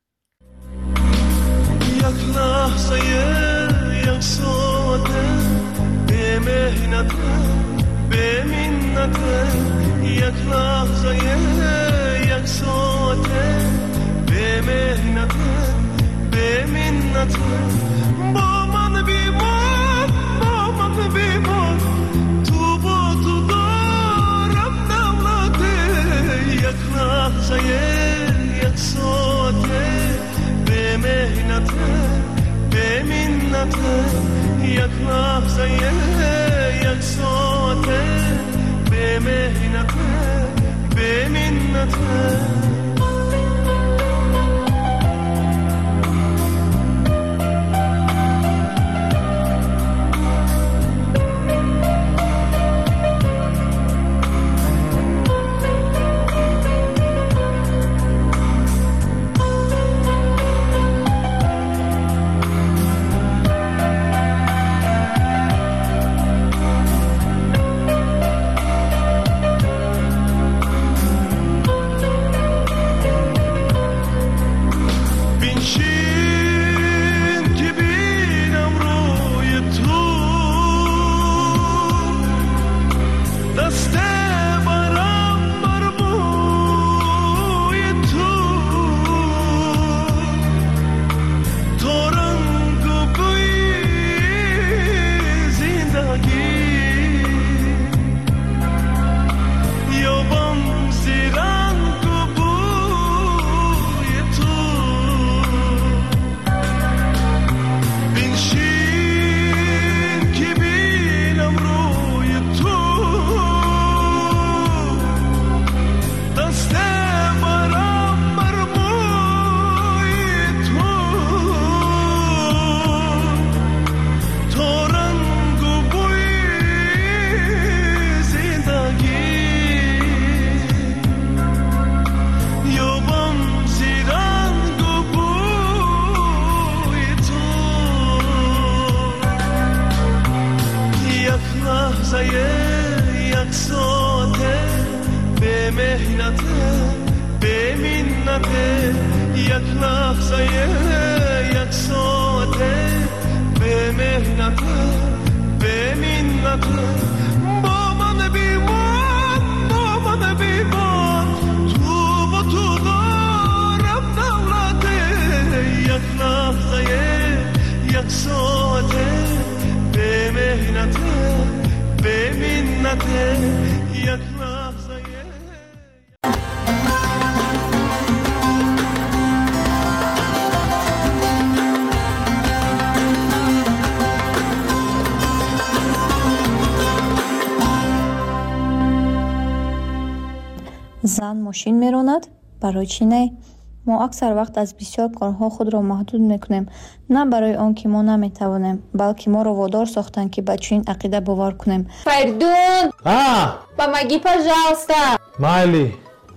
یک لحظه یک ساعته به مهنت به منت، یک لحظه یک ساعته به مهنت به منت، با من بیمان با من بیمان، تو با تو دارم دولته، یک لحظه یک ساعته به مهنت به منت، یک لحظه یک ساعته به مهنت به منت. یک ساعته به مهنت به منت، یک لحظه یک ساعته به مهنت به منت، با من بیمان با من بیمان، تو با تو دارم دولته، یک لحظه یک ساعته به مهنت به منت، یک لحظه. زن ماشین میراند؟ برای چی نه؟ ما اکثر وقت از بسیار کارها خود را محدود میکنیم، نه برای آن که ما نمیتوانیم، بلکه ما را وادار ساختن که به چنین عقیده باور کنیم. Perdón. Помоги, пожалуйста. Майли.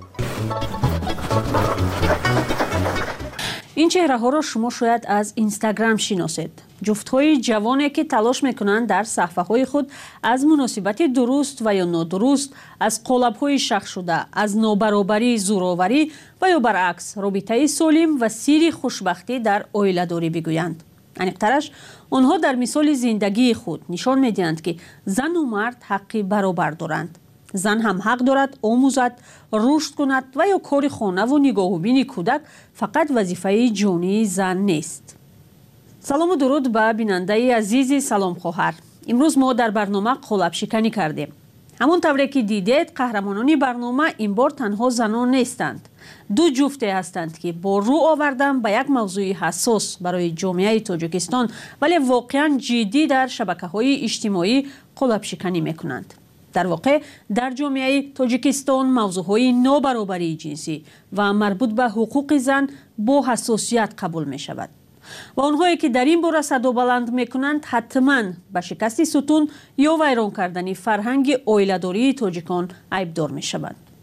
این چهره‌ها را شما شاید از اینستاگرام شناسید. جفت‌های جوانی که تلاش می‌کنند در صفحه‌های خود از مناسبت درست و یا نادرست، از قالب‌های شخص شده، از نابرابری، زورآوری و یا برعکس رابطه سالم و سیر خوشبختی در عائله‌داری بگویند. عمیق‌ترش آنها در مثال زندگی خود نشان می‌دهند که زن و مرد حقی برابر دارند. زن هم حق دارد آموزد، رشد کند و یا کار خانه و نگاه و بین کودک فقط وظیفه جانی زن نیست. سلام و درود به بیننده عزیز سلام خواهر. امروز ما در برنامه قالب شکنی کردیم. همون طوری که دیدید قهرمانان برنامه این بار تنها زنان نیستند. دو جفته هستند که با رو آوردن به یک موضوع حساس برای جامعه تاجیکستان ولی واقعا جدی در شبکه‌های اجتماعی قالب شکنی میکنند. در واقع در جامعه تاجیکستان موضوعهای نابرابری جنسی و مربوط به حقوق زن با حساسیت قبول می شود. و آنهایی که در این باره صدا بلند می کنند حتما به شکست ستون یا ویران کردن فرهنگ عائله‌داری تاجیکان عیبدار می شوند.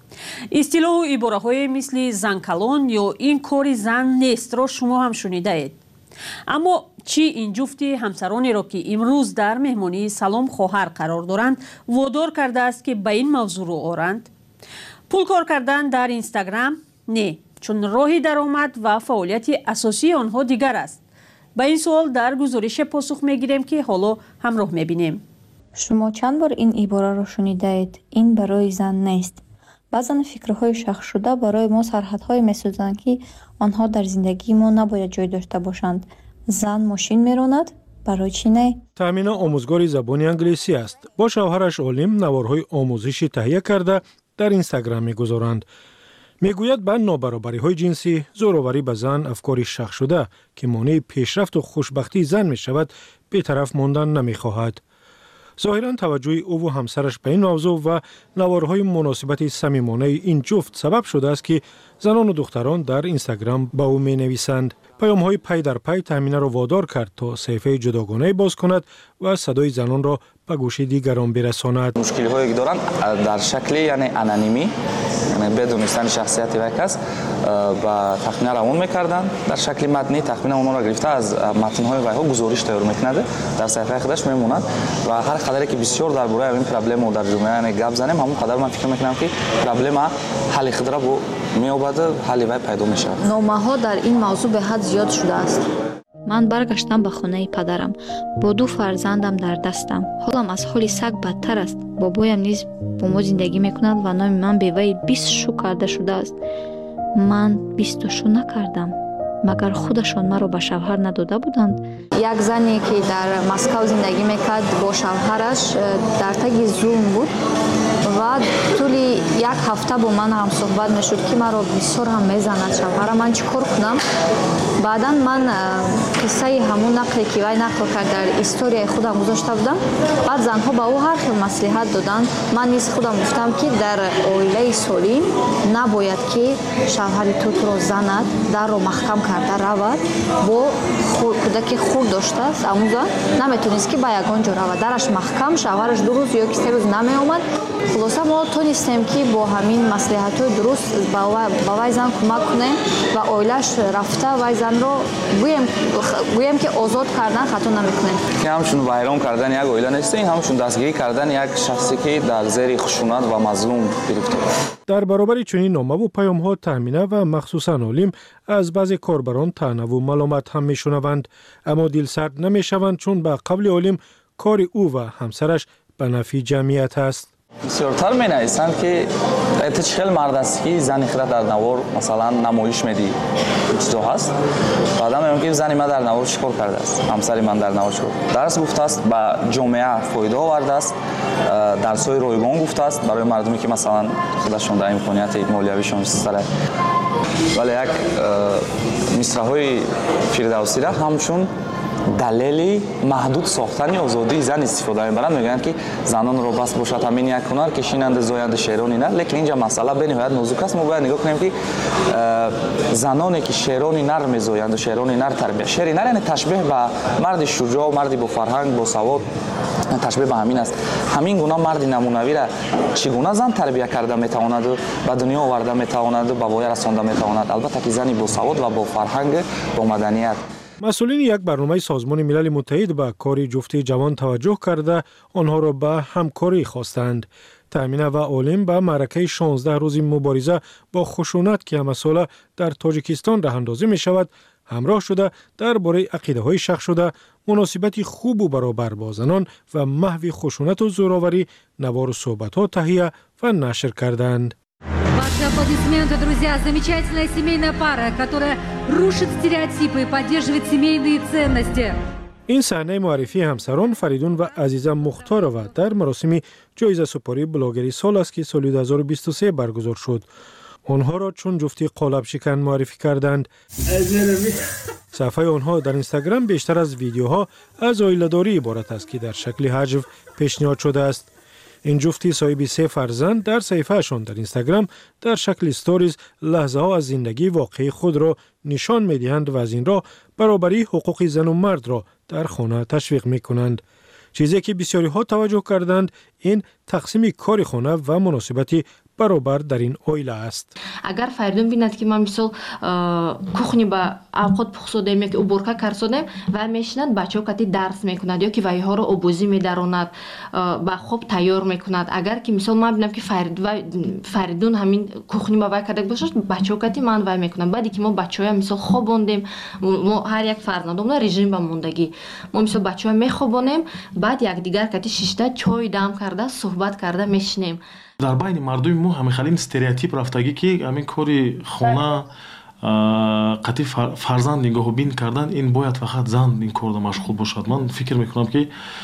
اصطلاح و عباره‌های مثل زنکلان یا این کاری زن نیست را شما هم شنیده اید. اما چی این جفت همسرانی را که امروز در مهمانی سلام خواهر قرار دارند وادار کرده است که به این موضوع رو آورند؟ پول کار کردن در اینستاگرام؟ نه، چون راه درآمد و فعالیت اساسی آنها دیگر است. به این سوال در گزارش پاسخ میگیریم که حالا همراه میبینیم. شما چند بار این عباره را شنیده اید؟ این برای زن نیست. بعضن فکرهای شخص شده برای ما سرحدهای می‌سازند که آنها در زندگی ما نباید جای داشته باشند. زن ماشین می‌راند؟ برای چی نه؟ تامینه آموزگار زبان انگلیسی است. با شوهرش عالم نوارهای آموزشی تهیه کرده در اینستاگرام می‌گذارند. میگوید به نابرابری‌های جنسی، زوراوری به زن افکاری شخص شده که مانع پیشرفت و خوشبختی زن می‌شود، بی‌طرف ماندن نمی‌خواهد. ظاهراً توجه او و همسرش به این موضوع و نوارهای مناسبت صمیمانه این جفت سبب شده است که زنان و دختران در اینستاگرام با او می‌نویسند. پیام‌های پی در پی تامینه را وادار کرد تا صفحه جداگانه باز کند و صدای زنان را به گوش دیگران برساند. مشکل‌هایی که دارند در شکل یعنی انانیمی، یعنی بدونستن شخصیت یک کس و تخمین روان می‌کردند. در شکل متنی تخمین اونها را گرفته از متن‌های ویها گزارش تیار می‌کند، در صفحه خودش می‌ماند و هر قدری که بسیار درباره این پرابلم در جامعه گپ زنیم، همون قدر من فکر می‌کنم که پرابلم حل خود را می‌یابد، حل وی پیدا می‌شود. نامه‌ها در این موضوع به حد زیاد شده است. من برگشتم به خانه پدرم با 2 فرزندم در دستم. حالم از حال سگ بدتر است. بابایم نیز با ما زندگی میکند و نام من به وی 20 شو کرده شده است. من 20 شو نکردم. مگر خودشان مرا به شوهر نداده بودند؟ یک زنی که در مسکو زندگی میکرد با شوهرش در تگ زوم بود و طولی 1 هفته با من هم صحبت میشد که مرا بسیار هم میزند شوهرم. من چیکار کنم؟ بعدا من قصه همون نقلی که وی نقل کرد در استوری خودم گذاشته بودم. بعد زنها به او هر خیلی مصلحت دادند. من نیز خودم گفتم که در عائله سالم نباید که شوهر تو را زند، در رو محکم کرده رود. با کودک خود داشته است اما زن نمیتونست که به یگان جا رود، درش محکم، شوهرش 2 روز یا 3 روز نمی آمد. خلاصه ما تونستیم که با همین مصلحت‌های درست با وی زن کمک کنیم و عائله‌اش رفته وی زن رو گویم که آزاد کردن خطا نمیکنیم. که همشون ویران کردن یک عائله نیست، این همشون دستگیری کردن یک شخصی که در زیر خشونت و مظلوم گرفته. در برابر چنین نامه و پیام‌ها تامینه و مخصوصاً عالم از بعضی کاربران طعنه و ملامت هم میشنوند، اما دلسرد نمیشوند چون به قول عالم کار او و همسرش به نفع جمعیت است. بسیارتر می نویسند که ایت چخیل مرد است که زن خود در نوار مثلا نمایش میدی چیزا هست. بعدا میگم که زن من در نوار چیکار کرده است، همسر من در نوار چیکار درس گفته است، به جامعه فایده آورده است، درس‌های رایگان گفته است برای مردمی که مثلا خودشون در امکانیت مالیویشون سره. ولی یک مصرع‌های فردوسی را همچون دلیلی محدود ساختن آزادی زن استفاده می‌برند. میگن که زنان رو بس باشد همین یک هنر کشینند زاینده شیرانی نه، لیکن اینجا مسئله به نهایت نازک است. ما باید نگاه کنیم که زنانی که شیرانی نر می‌زایند و شیرانی نر تربیت، شیرانی نر یعنی تشبیه به مرد شجاع و مردی با فرهنگ با سواد، تشبیه به همین است. همین گونه مرد نمونوی را چگونه زن تربیت کرده میتواند و به دنیا آورده میتواند و به وای رسانده میتواند، البته که زنی با سواد و با فرهنگ با مدنیت. مسئولین یک برنامه سازمان ملل متحد به کار جفت جوان توجه کرده آنها را به همکاری خواستند. تامینه و عالم به معرکه 16 روز مبارزه با خشونت که همساله در تاجیکستان راه اندازی می شود همراه شده درباره عقیده های شخص شده، مناسبت خوب و برابر با زنان و محو خشونت و زوراوری نوار و صحبت ها تهیه و نشر کردند. Ваши аплодисменты, друзья. Замечательная семейная пара, которая рушит стереотипы и поддерживает семейные ценности. این صحنه معرفی همسران فریدون و عزیزه مختارова در مراسم جایزه سپاری بلاگری سال است که سال 2023 برگزار شد. آنها را چون جفتی قالب شکن معرفی کردند. صفحه آنها در اینستاگرام بیشتر از ویدیوها از عائله‌داری عبارت است که در شکل حجو پیشنهاد شده است. این جفتی صاحب 3 فرزند در صفحه‌شان در اینستاگرام در شکل استوریز لحظه ها از زندگی واقعی خود را نشان می‌دهند و از این راه برابری حقوق زن و مرد را در خانه تشویق می‌کنند. چیزی که بسیاری ها توجه کردند این تقسیم کار خانه و مناسبت برابر در این اویله است. اگر فریدون بیند که من مثل کخنی با اوقات پخسودیم یا که اوبورکا کرسودیم و میشند بچه ها کتی درس میکند یا که وی ها رو اوبوزی میداروند با خوب تیار میکند. اگر که مثل من بینم که فریدون همین کخنی با وی کرده باشد بچه ها کتی من وی میکنم. بعدی که ما بچه های مثل خوابوندیم ما هر یک فرزندم رژیم با موندگی ما مثل بچه ها میخوابونیم بعد یک دیگر کتی شیشته چای دم کرده صحبت کرده میشنیم. در بین مردم ما همین خیلی استریوتیپ رفتگی که همین کاری خونه قطعی فرزند نگاه بین کردن این باید فقط زن این کار مشغول باشد. من فکر میکنم که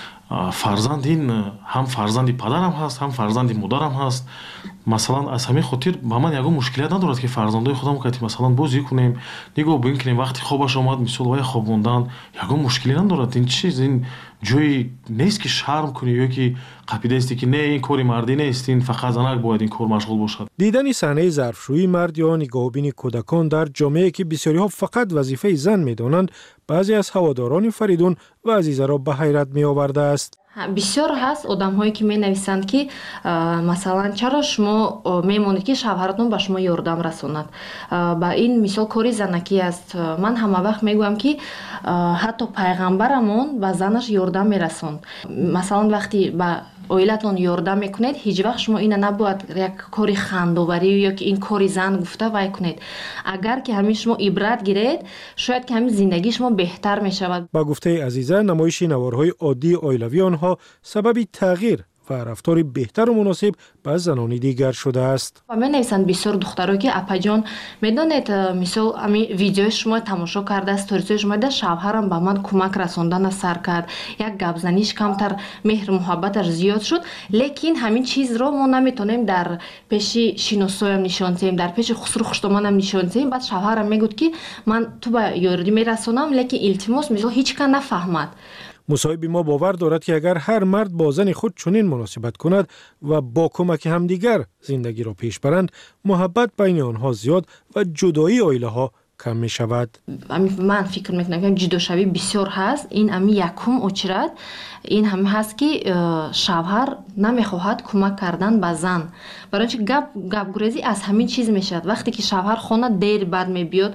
فرزند این هم فرزندی پدرم هست هم فرزندی مادرم هست. مثلا از همین خاطر با من یگو مشکلیت ندارد که فرزندای خودم کتی مثلا بازی کنیم نگاه بین کنیم وقتی خوابش آمد مثلا وای خوابوندن یگو مشکلی ندارد. این چیز این جایی نیست که شرم کنی یا که قاعده است که نه این کاری مردی نیست این فقط زنک باید این کار مشغول باشد. دیدن صحنه ظرفشویی مرد یا نگاهبین کودکان در جامعه که بسیاری ها فقط وظیفه زن میدانند بعضی از هواداران فریدون و عزیزه را به حیرت می آورده است. بسیار هست آدم هایی که می نویسند که مثلا چرا شما میمونید که شوهرتون به شما یاردم رساند. با این مثال کاری زنکی است. من همه وقت میگویم که حتی پیغمبرمون به زنش یاردم میرسوند. مثلا وقتی به اویلتون یاردم میکنید هیچ وقت شما این نباید یک کاری خندوبری یا که این کاری زن گفته وای کنید. اگر که همین شما عبرت گیرید شاید که همین زندگی شما بهتر میشود. با گفته عزیزه نمایش نوارهای عادی اویلوی آنها سبب تغییر و رفتار بهتر و مناسب با زنان دیگر شده است. و می نویسند بسیار دخترها که اپا جان میدونید مثلا همین ویدیو شما تماشا کرده استوریز شما ده شوهرم به من کمک رساندن سر کرد یک گپ زنیش کمتر مهر محبتش زیاد شد لیکن همین چیز رو ما نمیتونیم در پیش شینوسویم نشان دهیم در پیش خسرو خشتمانم نشان دهیم. بعد شوهرم میگفت که من تو به یاردی میرسونم لیکن التماس مثلا هیچ کس نفهمد. مصاحب ما باور دارد که اگر هر مرد با زن خود چنین مناسبت کند و با کمک همدیگر زندگی را پیش برند محبت بین آنها زیاد و جدایی عائله ها کم می شود. من فکر میکنم که جداشوی بسیار هست. این امی یکم اچرد این هم هست که شوهر نمیخواهد کمک کردن به زن. برای اینکه گپ گریزی از همین چیز میشد. وقتی که شوهر خانه دیر بعد میبیاد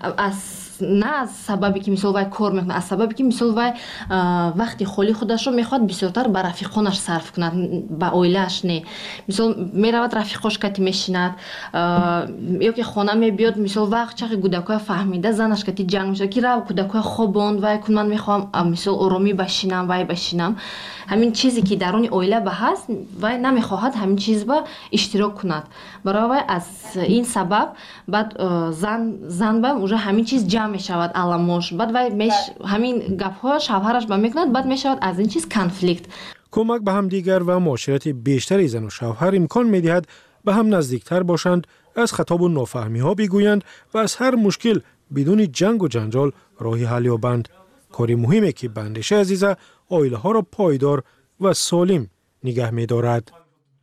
نه از سببی که مثلا وای کار میکنه از سببی که مثلا وای وقتی خالی خودش رو میخواد بسیارتر به رفیقانش صرف کند با اویلش نه. مثلا میرود رفیقاش کتی میشیند یا که خانه میبیاد مثلا وقت چقدر کودکای فهمیده زنش کتی جنگ میشه که رو کودکای خوابوند وای کن من میخوام مثلا آرامی بشینم وای بشینم. همین چیزی که درون اویله به هست وای نمیخواهد همین چیز با اشتراک کند. برای وای از این سبب بعد زن با اونجا همین چیز جمع میشود علامش بعد وای همین گپ ها شوهرش با میکند بعد میشود از این چیز کنفلیکت. کمک به هم دیگر و معاشرت بیشتری زن و شوهر امکان میدهد به هم نزدیکتر باشند از خطاب و نافهمی ها بگویند و از هر مشکل بدون جنگ و جنجال راهی حل یابند. کاری مهمه که بندش عزیزه عائله ها را پایدار و سالم نگه می‌دارد.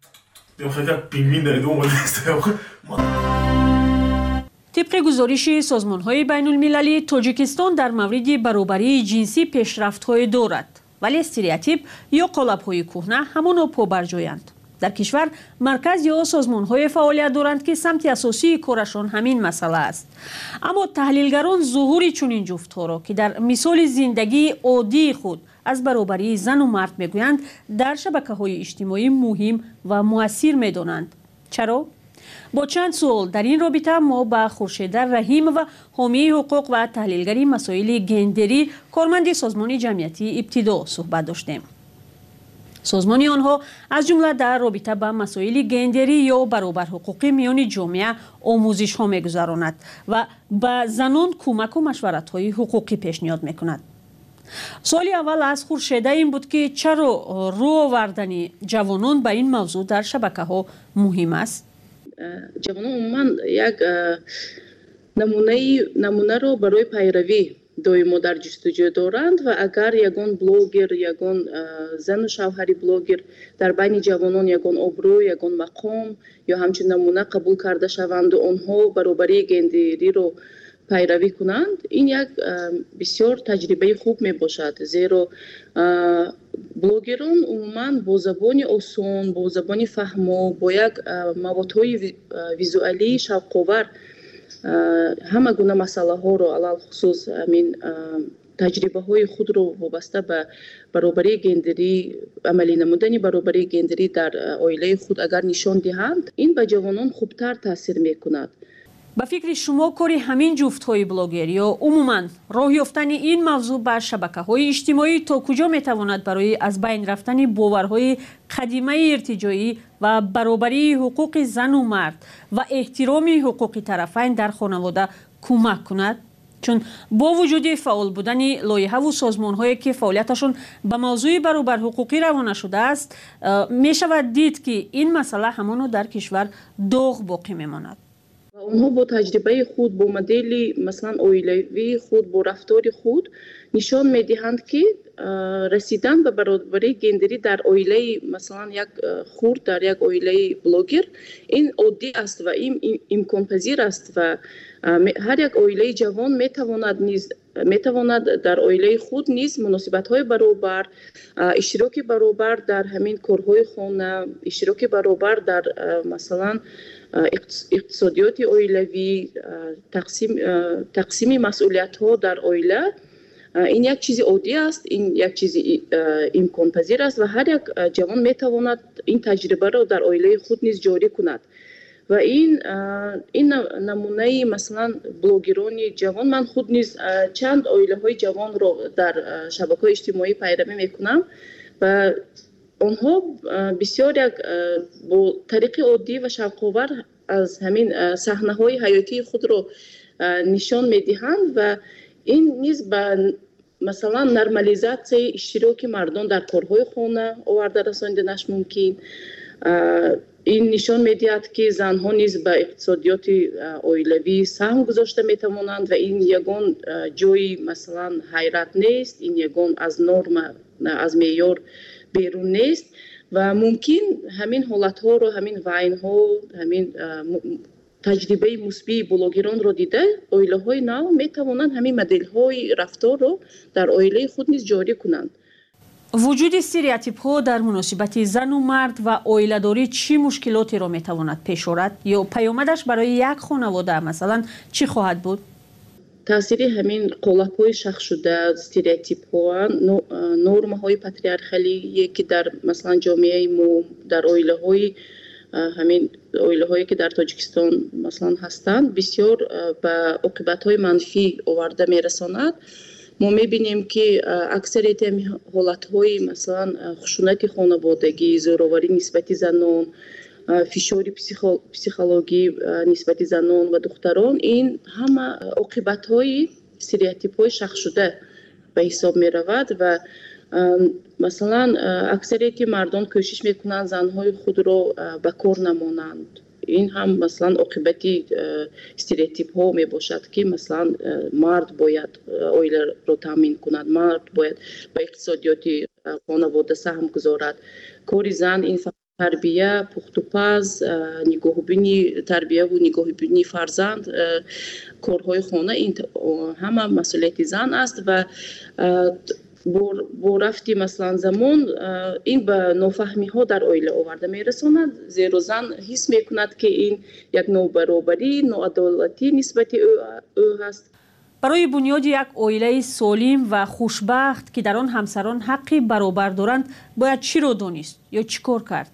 طبق گزارش سازمان‌های بین‌المللی تاجیکستان در مورد برابری جنسی پیشرفت‌های دارد ولی استریوتیپ یا قالب‌های کهنه همانا پابرجایند. در کشور مرکز یا سازمان‌های فعالیت دارند که سمت اساسی کارشان همین مسئله است. اما تحلیلگران ظهور چنین جفت‌ها را که در مثال زندگی عادی خود از برابری زن و مرد میگویند در شبکه‌های اجتماعی مهم و مؤثر می‌دانند. چرا؟ با چند سوال در این رابطه ما با خورشیده رحیم و حامی حقوق و تحلیلگری مسائل گندری کارمند سازمان جمعیتی ابتدا صحبت داشتیم. سازمان آنها از جمله در رابطه با مسائل گندری یا برابر حقوقی میان جامعه آموزش ها میگذراند و به زنان کمک و مشورت های حقوقی پیشنهاد میکند. سوال اول از خورشیده این بود که چرا رو آوردن جوانان به این موضوع در شبکه ها مهم است؟ جوانان عموما یک نمونه رو برای پیروی دائما در جستجو دارند و اگر یگان بلوگر یگان زن و شوهری بلوگر در بین جوانان یگان ابرو یگان مقام یا همچنین نمونه قبول کرده شوند و آنها برابری گندری رو пайравӣ кунанд, ин як бисёр таҷрибаи хуб мебошад, зеро блогерон умуман бо забони осон, бо забони фаҳмо, бо як маводҳои визуалии шавқовар ҳама гуна масъалаҳоро алалхусус ҳамин таҷрибаҳои худро вобаста ба баробарии гендерӣ, амалӣ намудани баробарии гендерӣ дар оилаи худ агар нишон диҳанд, ин ба ҷавонон хубтар таъсир мекунад. ба фикри шумо кори ҳамин ҷуфтҳои блогер ё умуман роҳ ёфтани ин мавзӯъ ба шабакаҳои иҷтимоӣ то куҷо метавонад барои аз байн рафтани боварҳои қадимаи иртиҷоӣ ва баробарии ҳуқуқи зану мард ва эҳтироми ҳуқуқи тарафайн дар хонавода кӯмак кунад? чун бо вуҷуди фаъол будани лоиҳаву созмонҳое ки фаъолияташон ба мавзӯи баробарҳуқуқӣ равона шудааст, мешавад дид ки ин масъала ҳамоно дар кишвар доғ боқӣ мемонад. онҳо бо таҷрибаи худ, бо модели масалан оилавии худ, бо рафтори худ нишон медиҳанд ки расидан ба баробарии гендерӣ дар оилаи масалан як хурд, дар як оилаи блогер ин оддӣ аст ва имконпазир аст ва ҳар як оилаи ҷавон метавонад дар оилаи худ низ муносибатҳои баробар, иштироки баробар дар ҳамин корҳои хона, иштироки баробар дар масалан иқтисодиёти оилавӣ, тақсими масъулиятҳо дар оила, ин як чизи оддӣ аст, ин як чизи имконпазир аст ва ҳар як ҷавон метавонад ин таҷрибаро дар оилаи худ низ ҷорӣ кунад. ва ин намунаи масалан блогерони ҷавон, ман худ низ чанд оилаҳои ҷавонро дар шабакаҳои иҷтимоӣ пайравӣ мекунам ва онҳо бисёр як бо тариқи оддӣ ва шавқовар аз ҳамин саҳнаҳои ҳаётии худро нишон медиҳанд ва ин низ ба масалан нормализатсияи иштироки мардон дар корҳои хона оварда расониданаш мумкин. ин нишон медиҳад ки занҳо низ ба иқтисодиёти оилавӣ саҳм гузошта метавонанд ва ин ягон ҷои масалан ҳайрат нест, ин ягон аз норма, аз меъёр берун нест ва мумкин ҳамин ҳолатҳоро, ҳамин вайнҳо, ҳамин таҷрибаи мусбии блогеронро дида оилаҳои нав метавонанд ҳамин моделҳои рафторро дар оилаи худ низ ҷорӣ кунанд. вуҷуди стереотипҳо дар муносибати зану мард ва оиладорӣ чӣ мушкилотеро метавонад пеш орад ё паёмадаш барои як хонавода масалан чӣ хоҳад буд? таъсири ҳамин қолабҳои шахшшуда, стереотипҳо, нормаҳои патриархалие ки дар масалан ҷомеаи мо, дар оилаҳои ҳамин оилаҳое ки дар Тоҷикистон масалан ҳастанд, бисёр ба оқибатҳои манфӣ оварда мерасонад. мо мебинем ки аксарияти ҳолатҳои масалан хушунати хонаводагӣ, зӯроварӣ нисбати занон, фишори психологӣ нисбати занон ва духтарон, ин ҳама оқибатҳои стереотипҳои шахшшуда ба ҳисоб меравад ва масалан аксарияти мардон кӯшиш мекунанд занҳои худро ба кор намонанд. ин ҳам масалан оқибати стереотипҳо мебошад ки масалан мард бояд оиларо таъмин кунад, мард бояд ба иқтисодиёти хонавода саҳм гузорад. кори зан ин тарбия, пухтупаз, нигоҳубини тарбияву нигоҳубини фарзанд, корҳои хона, ин ҳама масъулияти зан аст ва бо рафти масалан замон ин ба нофаҳмиҳо дар оила оварда мерасонад, зеро зан ҳис мекунад ки ин як нобаробарӣ, ноадолатӣ нисбати ӯ ҳаст. барои бунёди як оилаи солим ва хушбахт ки дар он ҳамсарон ҳаққи баробар доранд, бояд чиро донист ё чӣ кор кард?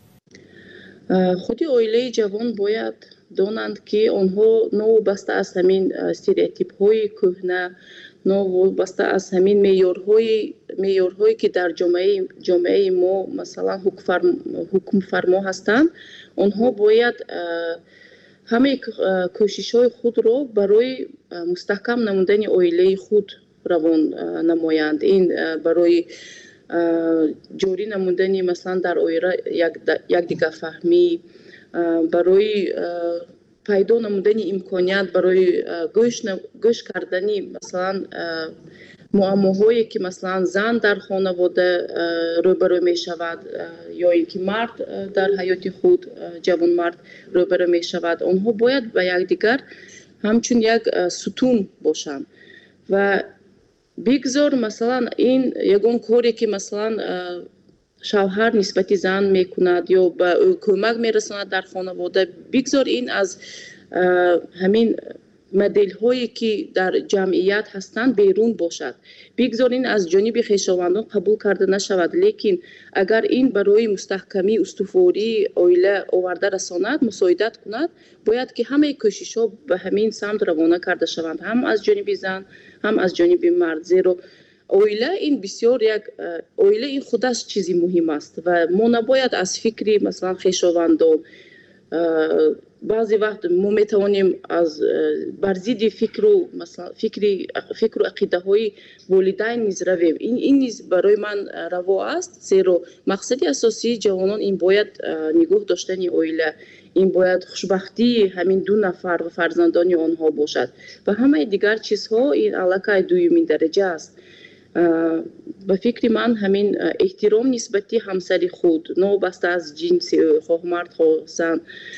худи оилаи ҷавон бояд донанд ки онҳо новобаста аз ҳамин стереотипҳои кӯҳна, новобаста аз ҳамин меъёрҳое ки дар ҷомеаи мо масалан ҳукмфармо ҳастанд, онҳо бояд ҳамаи кӯшишҳои худро барои мустаҳкам намудани оилаи худ равон намоянд. ин барои ҷорӣ намудани масалан дар оила якдигарфаҳмӣ, барои пайдо намудани имконият барои гӯш кардани масалан муаммоҳое ки масалан зан дар хонавода рӯбарӯ мешавад ё ин ки мард дар ҳаёти худ ҷавонмард рӯбарӯ мешавад, онҳо бояд ба якдигар ҳамчун як сутун бошанд ва бигзор масалан ин ягон коре ки масалан шавҳар нисбати зан мекунад ё ба ӯ кӯмак мерасонад дар хонавода, бигзор ин аз ҳамин моделҳое ки дар ҷамъият ҳастанд берун бошад. Бигзор ин аз ҷониби хешовандон қабул карда нашавад, лекин агар ин барои мустаҳкамии устувории оила оварда расонад, мусоидат кунад, бояд ки ҳамаи кӯшишҳо ба ҳамин самт равона карда шаванд, ҳам аз ҷониби зан, ҳам аз ҷониби мард. Зеро оила ин бисёр як оила ин худаш чизи муҳим аст ва мо набояд аз фикри масалан хешовандон баъзе вақт мо метавонем аз бар зидди фикру ақидаҳои волидайн низ равем. Ин низ барои ман раво аст, зеро мақсади асосии ҷавонон ин бояд нигоҳ доштани оила, ин бояд хушбахтии ҳамин ду нафар ва фарзандони онҳо бошад ва ҳамаи дигар чизҳо ин аллакай дуюмин дараҷа аст. ба фикри ман ҳамин эҳтиром нисбати ҳамсари худ, новобаста аз ҷинси ӯ, хоҳ мард хоҳ зан,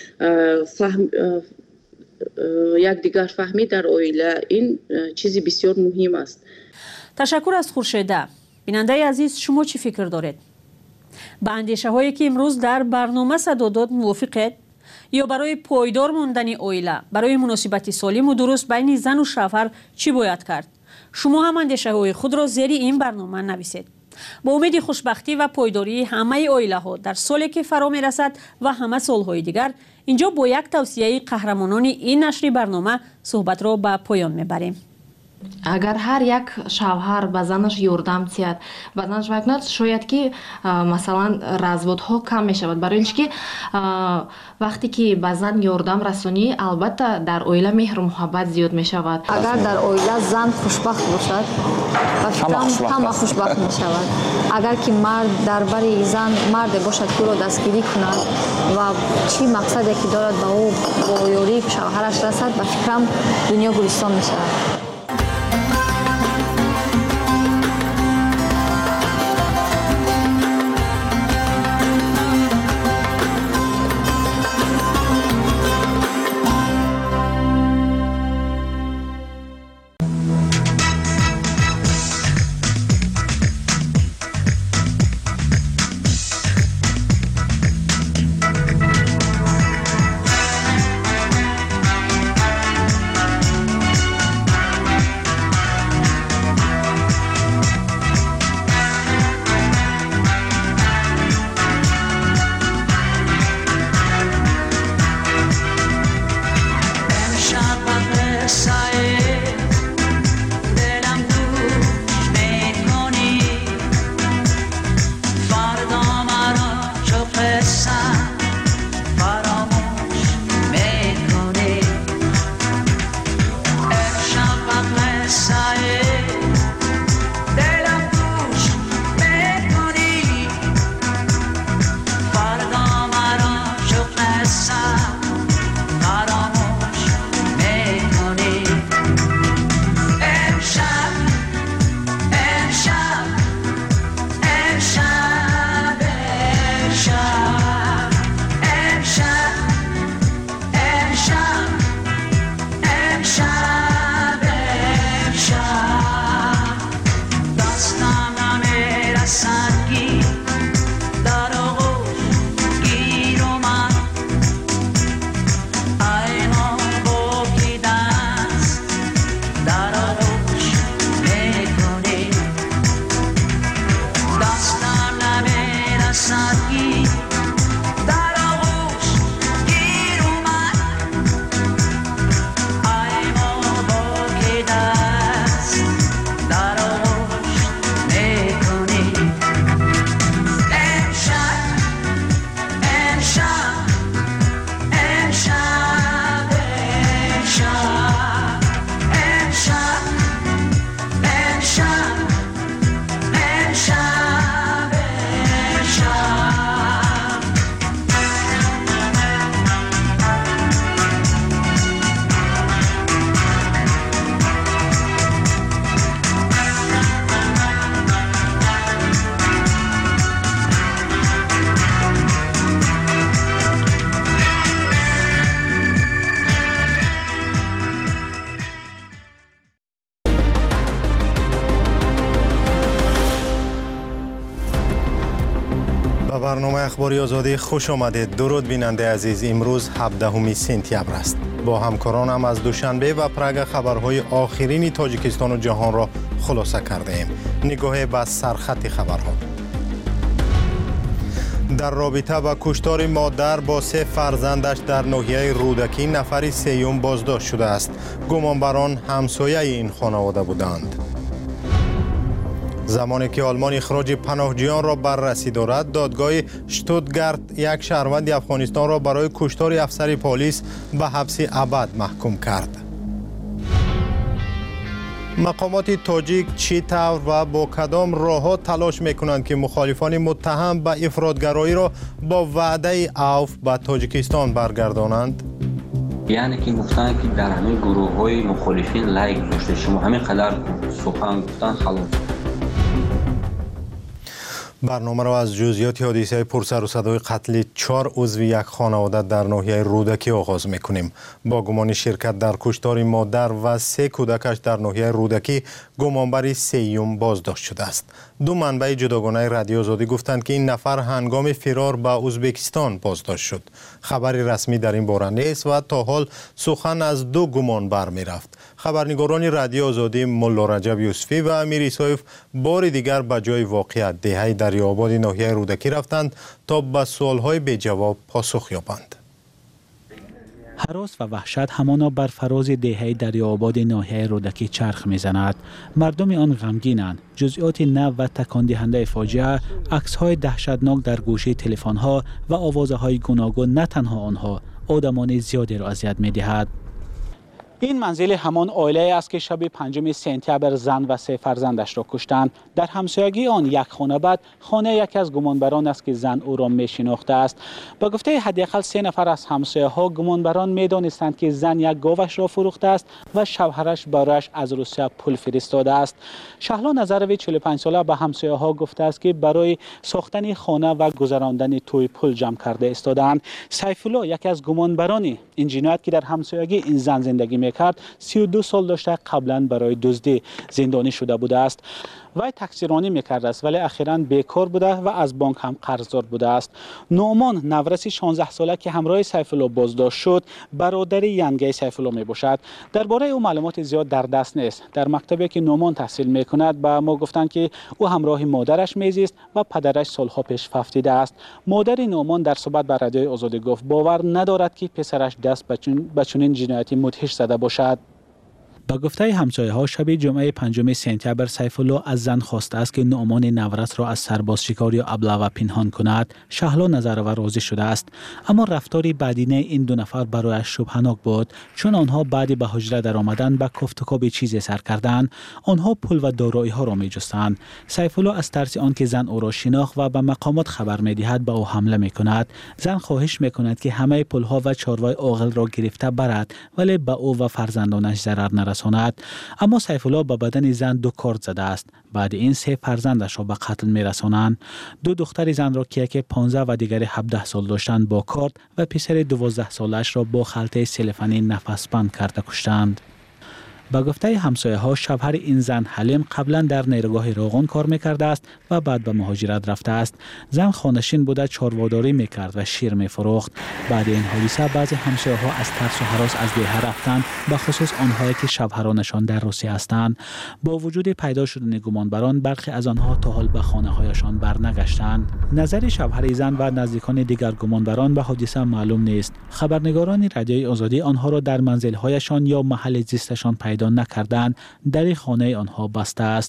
якдигар фаҳмӣ дар оила, ин чизи бисёр муҳим аст. ташаккур аз хуршеда. бинандаи азиз, шумо чӣ фикр доред? ба андешаҳое ки имрӯз дар барнома садо дод мувофиқед? ё барои пойдор мондани оила, барои муносибати солиму дуруст байни зану шавҳар чӣ бояд кард? шумо ҳам андешаҳои худро зери ин барнома нависед. با امید خوشبختی و پایداری همه اویله‌ها در سالی که فرا می‌رسد و همه سال‌های دیگر، اینجا با یک توصیه قهرمانان این نشر برنامه صحبت را به پایان می‌بریم. اگر هر یک شوهر به زنش یاردم تیاد به زنش وکند، شاید که مثلا разводها کم می شود، برای اینکه وقتی که به زن یاردم رسانی البته در اویله مهر و محبت زیاد می شود. اگر در اویله زن خوشبخت باشد همه خوشبخت می شود. اگر که مرد درباره زن مرد باشد که او دستگیری کند و چی مقصدی که دارد به او با یاری شوهرش رسد، به فکرم دنیا گلستان می شود. به برنامه اخباری آزادی خوش آمدید. درود بیننده عزیز. امروز 17 سپتامبر است. با همکارانم از دوشنبه و پراگ خبرهای آخرین تاجیکستان و جهان را خلاصه کرده ایم. نگاه به سرخط خبرها. در رابطه با کشتار مادر با 3 فرزندش در ناحیه رودکی نفر سیوم بازداشت شده است. گمانبران همسایه این خانواده بودند. زمانی که آلمان اخراج پناهجویان را بررسی دارد، دادگاه شتوتگارت یک شهروند افغانستان را برای کشتار افسر پلیس به حبس ابد محکوم کرد. مقامات تاجیک چی طور و با کدام راه‌ها تلاش می‌کنند که مخالفان متهم به افراطگرایی را با وعده عفو به تاجیکستان برگردانند؟ یعنی که گفتن که در همین گروه‌های مخالفین لایک داشته، شما همین قدر سخن گفتن خلاص. برنامه را از جزئیات حادثه پرسر و صدای قتل 4 عضو یک خانواده در ناحیه رودکی آغاز می‌کنیم. با گمان شرکت در کشتار مادر و 3 کودکش در ناحیه رودکی، گمانبر سیوم بازداشت شده است. 2 منبع جداگانه رادیو آزادی گفتند که این نفر هنگام فرار به ازبکستان بازداشت شد. خبری رسمی در این باره نیست و تا حال سخن از 2 گمانبر می‌رفت. خبرنگاران رادیو آزادی ملا رجب یوسفی و امیر ایسایف بار دیگر به جای واقعیت دهه دریاآباد ناحیه رودکی رفتند تا به سوال‌های بی جواب پاسخ یابند. هراس و وحشت همانا بر فراز دهه دریاآباد ناحیه رودکی چرخ میزند. مردم آن غمگینند. جزئیات نو و تکان دهنده فاجعه، عکس‌های دهشتناک در گوشه تلفن‌ها و آوازهای گوناگون نه تنها آنها، آدمان زیادی را اذیت می‌دهد. این منزل همان عائله است که شب 5 سپتامبر زن و 3 فرزندش را کشتند. در همسایگی آن یک خانه بعد خانه یکی از گمانبران است که زن او را میشناخته است. با گفته حداقل 3 نفر از همسایه‌ها، گمانبران میدانستند که زن یک گاوش را فروخته است و شوهرش برایش از روسیه پول فرستاده است. شهلا نظروی 45 ساله به همسایه‌ها گفته است که برای ساختن خانه و گذراندن توی پول جمع کرده ایستادند. سیف الله یکی از گمانبران این جنایت که در همسایگی این زن زندگی کرد، 32 سال داشته قبلا برای دزدی زندانی شده بوده است. وی تکثیرانی میکرده است ولی اخیراً بیکار بوده و از بانک هم قرضدار بوده است. نعمان نورس 16 ساله که همراه سیف الله بازداشت شد، برادر ینگه سیف الله میباشد. درباره او معلومات زیاد در دست نیست. در مکتبی که نعمان تحصیل میکند به ما گفتند که او همراه مادرش میزیست و پدرش سالها پیش فوتیده است. مادر نعمان در صحبت با رادیو آزادی گفت باور ندارد که پسرش دست به چنین جنایتی مدهش زده باشد. با گفته همسایه‌ها شب جمعه 5 سپتامبر سیف الله از زن خواسته است که نعمان نورس را از سرباز شکار یا ابله پنهان کند. شهلا نظرова راضی شده است، اما رفتاری بدینه این 2 نفر برایش شبهه‌ناک بود، چون آنها بعد به حجره در آمدن به کفتکاب چیزی سر کردند. آنها پول و دارایی‌ها را می‌جستند. سیف الله از ترس آنکه زن او را شناخت و به مقامات خبر می‌دهد به او حمله می‌کند. زن خواهش می‌کند که همه پول‌ها و چاروای عاقل را گرفته برد ولی به او و فرزندانش ضرر نرساند. اما سیف الله به بدن زن 2 کارت زده است. بعد این 3 فرزندش را به قتل می‌رسانند. 2 دختر زن را که یکی 15 و دیگری 17 سال داشتند با کارت و پسر 12 سالش را با خلطه سلفانی نفس‌بند کرده کشتند. با گفته همسایه‌ها شوهر این زن حلیم قبلا در نیروگاه راغون کار می‌کرده است و بعد به مهاجرت رفته است. زن خانشین بوده، چارواداری می‌کرد و شیر می‌فروخت. بعد این حادثه بعضی همسایه‌ها از ترس و هراس از دهه رفتند، به خصوص آنهایی که شوهرانشان در روسیه هستند. با وجود پیدا شدن گمانبران، برخی از آنها تا حال به خانه‌هایشان برنگشتند. نظر شوهر زن و نزدیکان دیگر گمانبران به حادثه معلوم نیست. خبرنگاران رادیوی آزادی آنها را در منزل‌هایشان یا محل زیستشان پیدا نکردند. در خانه آنها بسته است.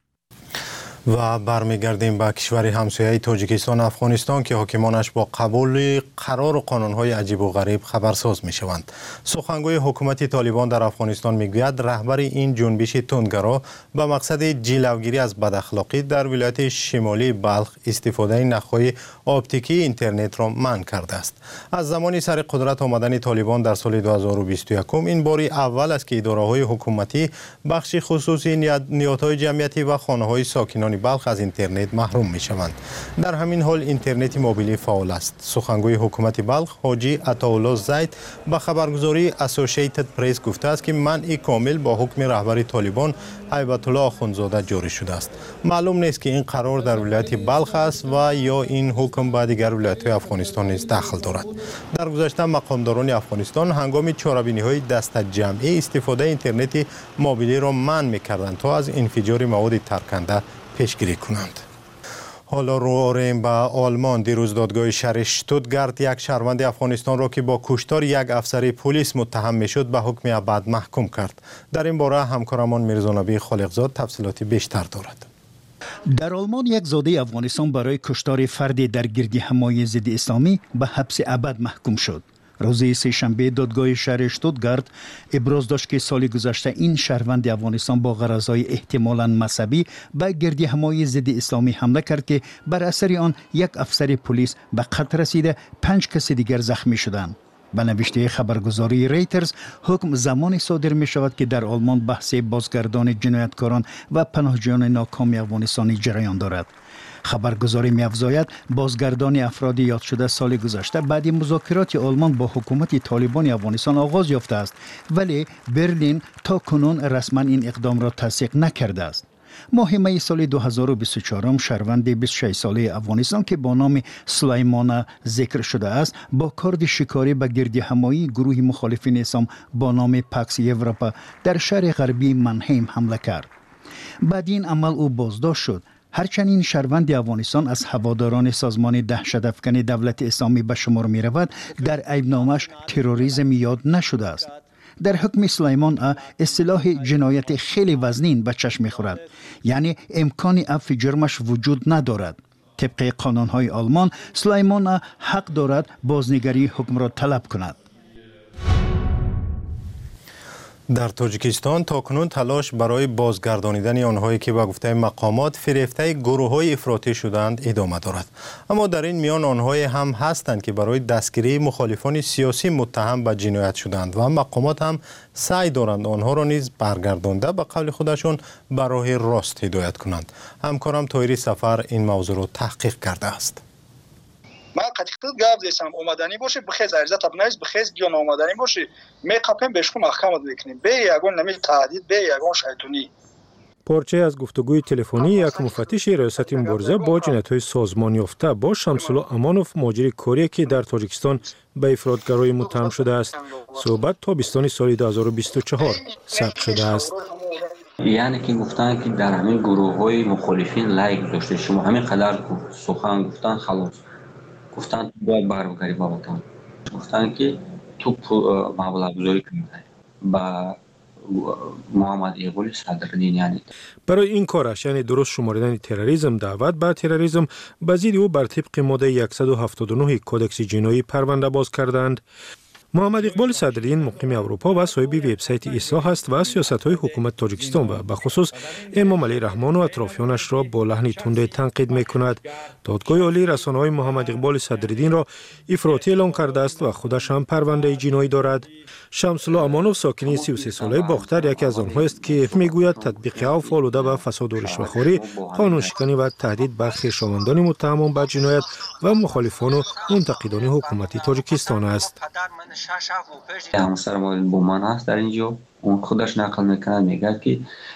و برمیگردیم به کشور همسایه تاجیکستان افغانستان که حاکمانش با قبول قرار و قانون‌های عجیب و غریب خبرساز می‌شوند. سخنگوی حکومت طالبان در افغانستان میگوید رهبر این جنبش تندگرا به مقصد جلوگیری از بداخلاقی در ولایت شمالی بلخ استفاده نخ‌های آپتیکی اینترنت را منع کرده است. از زمانی سر قدرت آمدن طالبان در سال 2021 این باری اول است که اداره‌های حکومتی بخش خصوصی نیات‌های جمعیتی و خانه‌های ساکنان شهریان بلخ از اینترنت محروم می شوند. در همین حال اینترنت موبیلی فعال است. سخنگوی حکومت بلخ حاجی عطاالله زید به خبرگزاری اسوسییتد پرس گفته است که منع کامل با حکم رهبر طالبان هیبت الله آخوندزاده جاری شده است. معلوم نیست که این قرار در ولایت بلخ است و یا این حکم به دیگر ولایت‌های افغانستان نیز دخل دارد. در گذشته مقامداران افغانستان هنگام چاره‌بینی‌های دست جمعی استفاده اینترنت موبیلی را منع می‌کردند تا از انفجار مواد ترکنده پیشگیری کنند. حالا رو آوریم به آلمان. دیروز دادگاه شهر اشتوتگارت یک شهروند افغانستان را که با کشتار یک افسر پلیس متهم میشد به حکم ابد محکوم کرد. در این باره همکارمان میرزانبی خالقزاد تفصیلات بیشتر دارد. در آلمان یک زاده افغانستان برای کشتار فردی در گردی‌همایی ضد اسلامی به حبس ابد محکوم شد. روز سه‌شنبه دادگاه شهر اشتوتگارت ابراز داشت که سال گذشته این شهروند افغانستان با غرضهای احتمالاً مذهبی به گردی‌همایی ضد اسلامی حمله کرد که بر اثر آن یک افسر پلیس به قتل رسیده، 5 کس دیگر زخمی شدند. به نوشته خبرگزاری ریترز حکم زمانی صادر می شود که در آلمان بحث بازگردان جنایتکاران و پناهجویان ناکام افغانستانی جریان دارد. خبرگزاری می افزاید بازگردان افراد یاد شده سال گذشته بعد مذاکرات آلمان با حکومت طالبان افغانستان آغاز یافته است، ولی برلین تا کنون رسما این اقدام را تصدیق نکرده است. ماه می سال 2024 شهروند 26 ساله افغانستان که با نام سلیمان ذکر شده است با کارد شکاری به گردی‌همایی گروه مخالفین اسلام با نام پاکس یوروپا در شهر غربی منهیم حمله کرد. بعد این عمل او بازداشت شد. هرچند این شهروند افغانستان از هواداران سازمان دهشت‌افکن دولت اسلامی به شمار می رود، در عیبنامه‌اش تروریسم یاد نشده است. در حکم سلیمان اصطلاح جنایت خیلی وزنین به چشم می‌خورد، یعنی امکان عفو جرمش وجود ندارد. طبق قانون‌های آلمان سلیمان حق دارد بازنگری حکم را طلب کند. در تاجیکستان تاکنون تلاش برای بازگردانیدن آنهایی که به گفته مقامات فریفته گروه‌های افراطی شدند ادامه دارد. اما در این میان آنهایی هم هستند که برای دستگیری مخالفان سیاسی متهم به جنایت شدند و مقامات هم سعی دارند آنها را نیز برگردانده به قول خودشون به راه راست هدایت کنند. همکارم طاهری سفر این موضوع را تحقیق کرده است. ما قطعیت گاف دیسم اومدنی باشه بخیز عرضه تبنیز بخیز گیان اومدنی باشه میقاپیم بهش محکمه بکنیم به یگان نمی تعدید به یگان شیطانی. پارچه از گفتگوی تلفنی یک مفتش ریاست مبارزه با جنایت‌های سازمان یافته با شمس‌الله امانوف مهاجر کاری که در تاجیکستان به افراطگرایی متهم شده است صحبت تابستان سال 2024 ثبت شده است. یعنی که گفتن که در همین گروه‌های مخالفین لایک داشته شما همین قدر سخن گفتن خلاص گفتن باید برگردی با وطن، گفتن که تو مبلغ گذاری کنید با محمد اقبال صدرالدین. یعنی برای این کارش یعنی درست شماردن تروریسم دعوت به تروریسم به ضد او بر طبق ماده 179 کدکس جنایی پرونده باز کردند. محمد اقبال صدرالدین مقیم اروپا و صاحب وبسایت اصلاح است و سیاست‌های حکومت تاجیکستان و به خصوص امام علی رحمان و اطرافیانش را با لحن تند تنقید می‌کند. دادگاه عالی رسانه‌های محمد اقبال صدرالدین را افراطی اعلام کرده است و خودش هم پرونده جنایی دارد. شمس‌الله امانوف ساکن 33 ساله باختر یکی از آنها است که میگوید تطبیق عفو آلوده به فساد و رشوه‌خوری، قانون‌شکنی و تهدید به خویشاوندان متهمان به جنایت و مخالفان و منتقدان حکومت تاجیکستان است. همسر ما بومان هست در اینجا، اون خودش نقل میکنه میگه که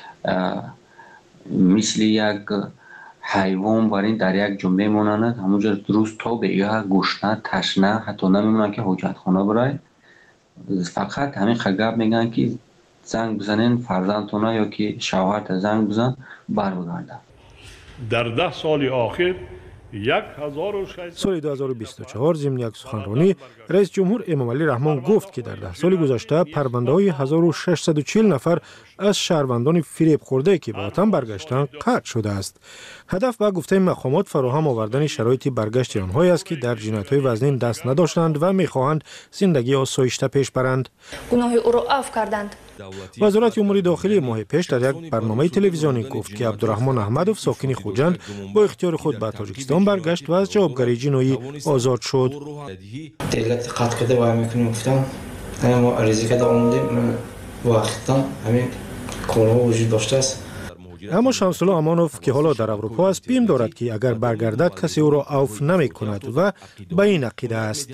مثل یک حیوان برای در یک جنبه مانند همونجا درست تا به یا گشنه تشنه حتی نمیمونن که حاجت خانه برای فقط همین خگب میگن که زنگ بزنین فرزندتونه یا که شوهرت زنگ بزن برگرده. در 10 سال آخر سال 2024 ضمن یک سخنرانی رئیس جمهور امام علی رحمان گفت که در 10 سال گذشته پرونده‌های 1640 نفر از شهروندان فریب خورده که به وطن برگشتند قطع شده است. هدف به گفته مقامات فراهم آوردن شرایط برگشت آنهایی است که در جنایت‌های وزنین دست نداشتند و می‌خواهند زندگی آسایشته پیش برند. گناه او را عفو کردند. وزارت امور داخلی ماه پیش در یک برنامه تلویزیونی گفت که عبدالرحمن احمدوف ساکن خوجند با اختیار خود به تاجیکستان برگشت و از جوابگری جنایی آزاد شد. دولت قطع کرده و میکنیم گفتم ما عریضه کرده اومدیم وقتا همین کارها وجود داشته است. اما شمس‌الله امانوف که حالا در اروپا است بیم دارد که اگر برگردد کسی او را عفو نمی‌کند و به این عقیده است.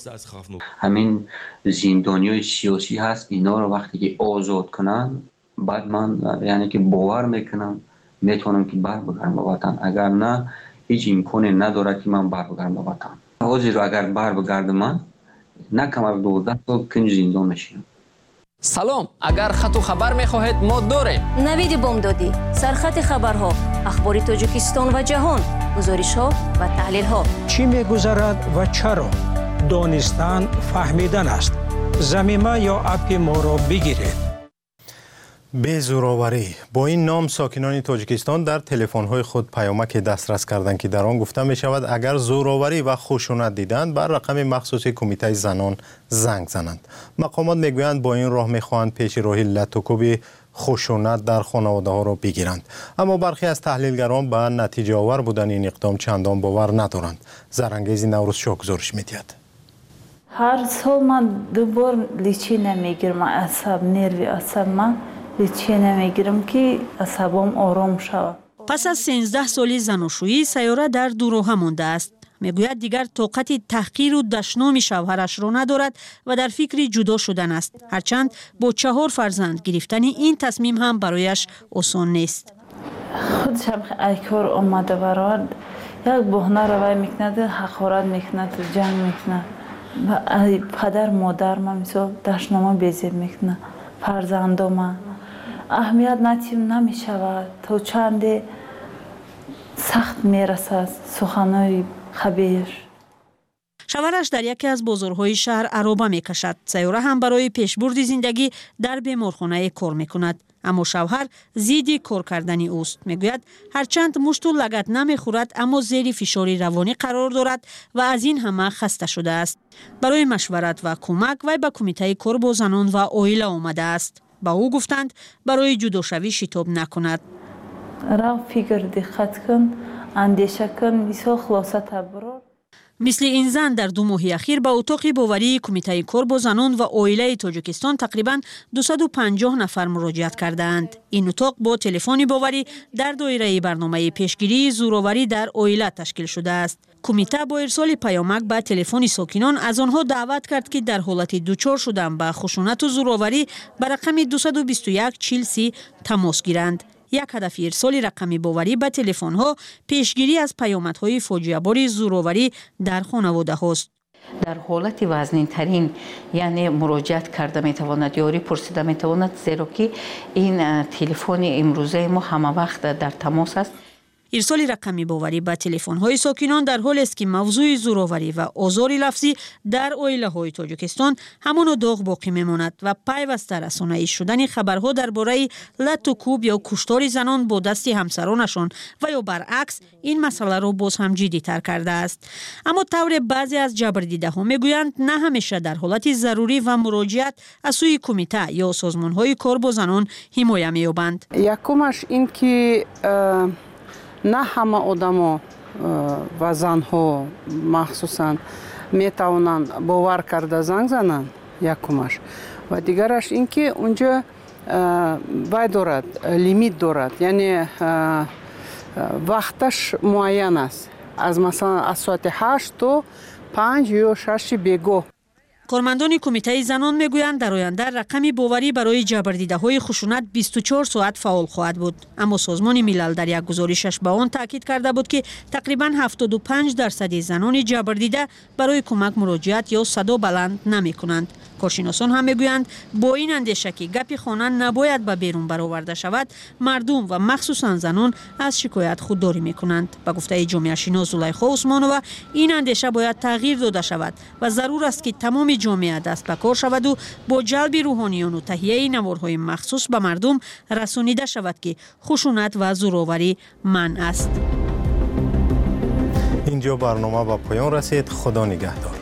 همین زندانیای سیاسی هست، اینا رو وقتی که آزاد کنن بعد من یعنی که باور میکنم میتونم که برگردم به وطن، اگر نه هیچ امکانی نداره که من برگردم به وطن. حاضر اگر برگردم من نه کم از 12 سال کنج زندان میشم. سلام، اگر خط و خبر میخواهید ما داریم. نوید بامدادی، سرخط خبرها، اخبار تاجیکستان و جهان، گزارش ها و تحلیل ها. چی میگذرد و چرا؟ دانستن فهمیدن است. ضمیمه یا اپ ما را بگیرید. به زوراوری با این نام ساکنان تاجیکستان در تلفن‌های خود پیامک دسترس کردند که در آن گفته می شود اگر زوراوری و خشونت دیدند بر رقم مخصوص کمیته زنان زنگ زنند. مقامات میگویند با این راه میخواهند پیش راهی لطوکوب خشونت در خانواده ها را بگیرند، اما برخی از تحلیلگران به نتیجه آور بودن این اقدام چندان باور ندارند. زرانگیز نوروز شاه گزارش می‌دهد. هر سال من دوبار لیچی نمیگیرم، عصب نروی عصب من لیچی نمیگیرم که عصبم آرام شود. پس از 13 سالی زناشویی سیاره در دوراهه مانده است. میگوید دیگر طاقت تحقیر و دشنام شوهرش را ندارد و در فکر جدا شدن است، هرچند با 4 فرزند گرفتن این تصمیم هم برایش آسان نیست. خودش هم ای کار آمده برای یک بهانه روی میکند، حقارت میکند، جنگ میکند. پدر مادر من مثلا دشنام بیزیر میکنه، فرزندم اهمیت نتیم نمیشود تا چند سخت میرسد سخنهای خبیر. شوهرش در یکی از بازارهای شهر عرابه میکشد. سیاره هم برای پیشبرد زندگی در بیمارخانه کار میکند، اما شوهر ضد کار کردن اوست. میگوید هرچند مشت و لگد نمیخورد اما زیر فشار روانی قرار دارد و از این همه خسته شده است. برای مشورت و کمک وی به کمیته کار با زنان و عائله آمده است. با او گفتند برای جداشوی شتاب نکند. را فکر دقت کن، اندیشه کن، بسیار خلاصه تبرار. مثل این زن در 2 ماه اخیر به اتاق باوری کمیته کار با زنان و عائله تاجیکستان تقریبا 250 نفر مراجعت کردند. این اتاق با تلفن باوری در دایره برنامه پیشگیری زوراوری در عائله تشکیل شده است. کمیته با ارسال پیامک به تلفن ساکنان از آنها دعوت کرد که در حالت دچار شدن به خشونت و زوراوری به رقم 221 40 تماس گیرند. یک هدف ارسال رقم باوری به تلفن ها پیشگیری از پیامدهای فاجعه بار زوراوری در خانواده هاست. در حالت وزنین ترین یعنی مراجعت کرده میتواند، یاری پرسیده میتواند، زیرا که این تلفن امروزه ما همه وقت در تماس است. ارسال رقم باوری به تلفن‌های ساکنان در حالی است که موضوع زوراوری و آزار لفظی در عائله‌های تاجیکستان همان داغ باقی میماند و پیوسته رسانه‌ای شدن خبرها درباره لط و کوب یا کشتار زنان با دست همسرانشان و یا برعکس این مسئله را باز هم جدی‌تر کرده است. اما طور بعضی از جبردیده‌ها میگویند نه همیشه در حالت ضروری و مراجعت از سوی کمیته یا سازمان‌های کار با زنان حمایت می‌یابند. یکمش این که نه همه آدم و زنها مخصوصا میتوانند باور کرده زنگ زنند، یکمش. و دیگرش این که اونجا وای دارد، لیمیت دارد، یعنی وقتش معین است، از مثلا از ساعت 8 تا 5 یا 6 بیگاه. کارمندان کمیته زنان میگویند در آینده رقم باوری برای جبردیده‌های خشونت 24 ساعت فعال خواهد بود، اما سازمان ملل در یک گزارشش به آن تاکید کرده بود که تقریباً 75% زنان جبردیده برای کمک مراجعت یا صدا بلند نمی‌کنند. کارشناسان هم میگویند با این اندیشه که گپ خانه نباید به بیرون برآورده شود، مردم و مخصوصاً زنان از شکایت خودداری می‌کنند. به گفته جامعه شناس زلیخا عثمانова این اندیشه باید تغییر داده شود و ضرور است که تمام جامعه دست به کار شود و با جلب روحانیون و تهیه نوارهای مخصوص به مردم رسانیده شود که خشونت و زوراوری منع است. اینجا برنامه به پایان رسید. خدا نگهدار.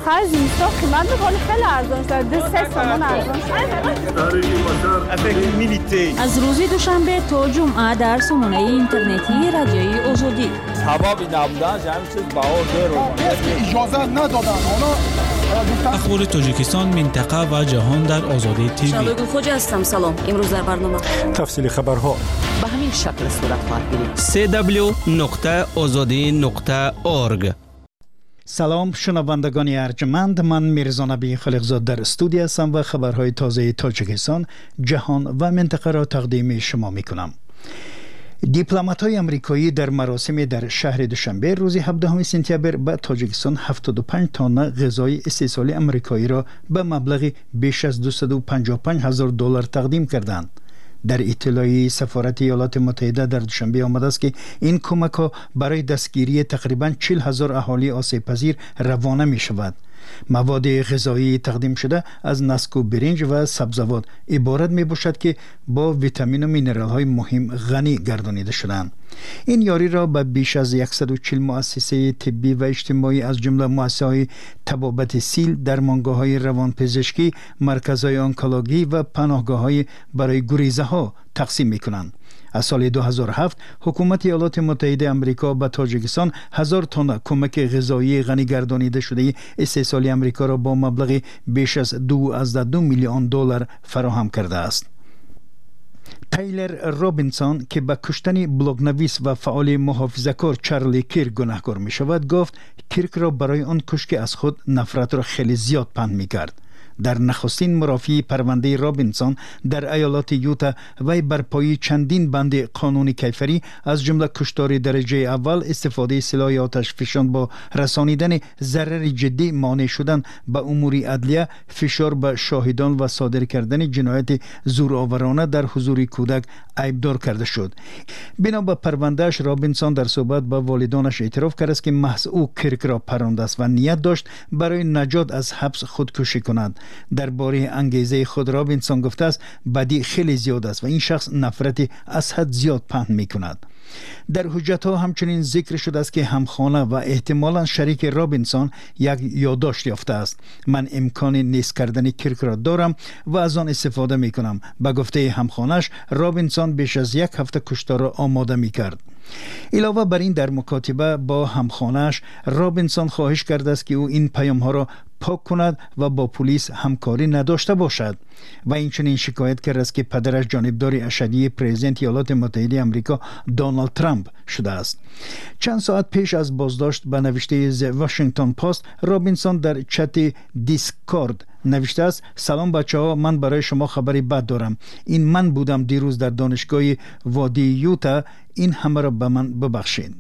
خرج اینستا قیمت ولی خیلی ارزان شد. 2-3 تومان ارزان شد. از روز دوشنبه تا جمعه در سامانه اینترنتی رادیوی آزادی. سببی نبودن همین چیز بها زیر اجازه ندادن. اخبار تاجیکستان، منطقه و جهان در آزادی تیوی. شبگون خوجا هستم. سلام. امروز در برنامه تفصیل خبرها به همین شکل صورت خواهد گرفت. www.azadi.org. سلام شنوندگان ارجمند، من میرزا نبی خالقزاد در استودیو هستم و خبرهای تازه تاجیکستان، جهان و منطقه را تقدیم شما میکنم. دیپلمات‌های آمریکایی در مراسم در شهر دوشنبه روز 17 سپتامبر به تاجیکستان 75 تن غذای استحصالی آمریکایی را به مبلغ بیش از $255,000 تقدیم کردند. در اطلاعیه سفارت ایالات متحده در دوشنبه آمده است که این کمک ها برای دستگیری تقریباً 40,000 اهالی آسیب پذیر روانه می شود. مواد غذایی تقدیم شده از نسک و برنج و سبزیجات عبارت می باشد که با ویتامین و مینرال های مهم غنی گردانیده شدند. این یاری را به بیش از 140 مؤسسه طبی و اجتماعی از جمله مؤسسه‌های طبابت سیل، درمانگاه‌های روانپزشکی، مرکزهای آنکولوژی و پناهگاه‌های برای گریزه ها تقسیم می‌کنند. از سال 2007 حکومت ایالات متحده آمریکا به تاجیکستان 1000 تن کمک غذایی غنی گردانیده شده استحصالی آمریکا را با مبلغ بیش از $2 میلیون فراهم کرده است. تایلر رابینسون که به کشتن بلاگنویس و فعال محافظه‌کار چارلی کیرک گناهکار می شود، گفت کیرک را برای آن کشت که از خود نفرت را خیلی زیاد پنهان می کرد. در نخستین مرافعه پرونده رابینسون در ایالات یوتا و برپایی چندین بند قانونی کیفری از جمله کشتار درجه اول، استفاده سلاح آتش فشان با رسانیدن ضرر جدی، مانع شدن به امور عدلیه، فشار به شاهدان و صادر کردن جنایت زورآورانه در حضور کودک عیبدار کرده شد. بنا به پروندهش رابینسون در صحبت با والدانش اعتراف کرد است که محض او کیرک را پرانده است و نیت داشت برای نجات از حبس خودکشی کند. درباره انگیزه خود رابینسون گفته است بدی خیلی زیاد است و این شخص نفرت از حد زیاد پهن می کند. در حجت ها همچنین ذکر شده است که همخانه و احتمالاً شریک رابینسون یک یادداشت یافته است: من امکان نیست کردن کیرک را دارم و از آن استفاده می کنم. به گفته همخانه‌اش رابینسون بیش از یک هفته کشتار را آماده می کرد. علاوه بر این در مکاتبه با همخانه‌اش رابینسون خواهش کرده است که او این پیام ها را پاک کند و با پلیس همکاری نداشته باشد و اینچنین شکایت کرده است که پدرش جانبدار اشدی پرزیدنت ایالات متحده آمریکا دونالد ترامپ شده است. چند ساعت پیش از بازداشت به نوشته ز واشنگتن پست، رابینسون در چت دیسکورد نوشته است: سلام بچه‌ها، من برای شما خبری بد دارم. این من بودم دیروز در دانشگاه وادی یوتا. این همه را به من ببخشید.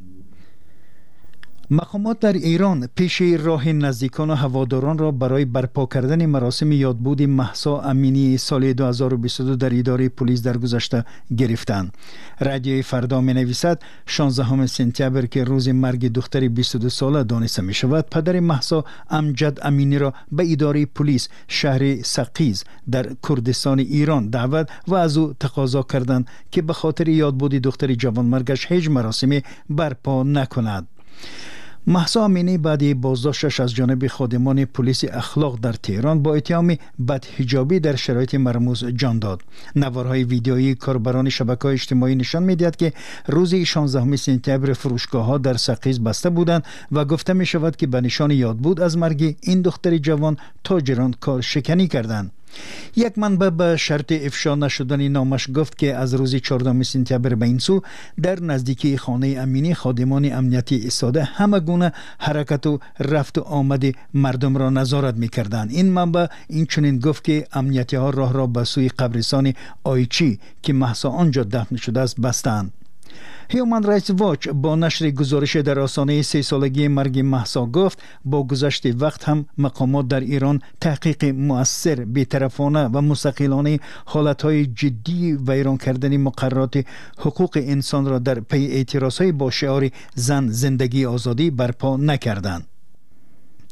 مقامات در ایران پیش راه نزدیکان و هواداران را برای برپا کردن مراسم یادبود مهسا امینی سال 2022 در اداره پلیس در گذشته گرفتند. رادیوی فردا می نویسد 16 سپتامبر که روز مرگ دختر 22 ساله دانسته می شود، پدر مهسا امجد امینی را به اداره پلیس شهر سقیز در کردستان ایران دعوت و از او تقاضا کردند که به خاطر یادبود دختر جوانمرگش هیچ مراسمی برپا نکند. مهسا امینی بعد بازداشتش از جانب خادمان پلیس اخلاق در تهران با اتهام بدحجابی در شرایط مرموز جان داد. نوارهای ویدیویی کاربران شبکه‌های اجتماعی نشان می‌دهد که روز 16 سپتامبر فروشگاه‌ها در سقیز بسته بودند و گفته می‌شود که به نشان یادبود از مرگ این دختر جوان تاجران کار شکنی کردند. یک منبع به شرط افشا نشدن نامش گفت که از روز 14 سپتامبر به این سو در نزدیکی خانه امینی خادمان امنیتی ایستاده همه گونه حرکت و رفت و آمد مردم را نظارت می‌کردند. این منبع این چنین گفت که امنیتی ها راه را به سوی قبرستان آیچی که مهسا آنجا دفن شده است بستند. هیومن رایتس واچ با نشر گزارش در آستانه 3 سالگی مرگ مهسا گفت با گذشت وقت هم مقامات در ایران تحقیق مؤثر، بی‌طرفانه و مستقلانه حالتهای جدی ویران کردن مقررات حقوق انسان را در پی اعتراضهای با شعار زن زندگی آزادی برپا نکردند.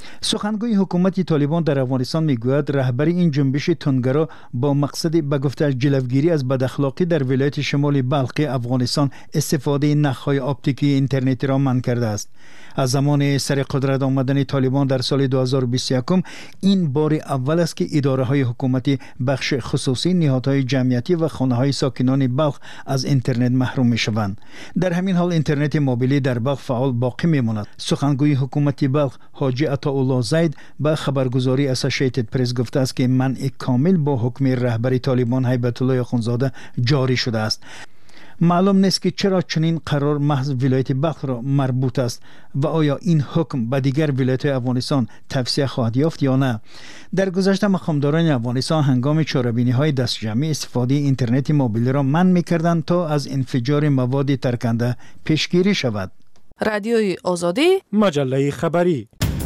سخنگوی حکومت طالبان در افغانستان میگوید رهبر این جنبش تندگرا با مقصد به گفته جلوگیری از بداخلاقی در ولایت شمال بلخ افغانستان استفاده نخهای اپتیکی اینترنتی را منع کرده است. از زمان سر قدرت آمدن طالبان در سال 2021 این بار اول است که اداره های حکومتی بخش خصوصی، نهادهای جمعیتی و خانه های ساکنان بلخ از اینترنت محروم می شوند. در همین حال اینترنت موبیلی در بلخ فعال باقی می ماند. سخنگوی حکومت بلخ حاجی عطاالله زید به خبرگزاری اسوسییتد پرس گفته است که منع کامل با حکم رهبر طالبان هیبت الله اخوندزاده جاری شده است. معلوم نیست که چرا چنین قرار محض ولایت بلخ را مربوط است و آیا این حکم به دیگر ولایت افغانستان توسعه خواهد یافت یا نه. در گذشته مقامداران افغانستان هنگام چاره‌بینی های دست جمعی استفاده اینترنت موبیل را منع می‌کردند تا از انفجار مواد ترکنده پیشگیری شود. رادیوی آزادی، مجله خبری.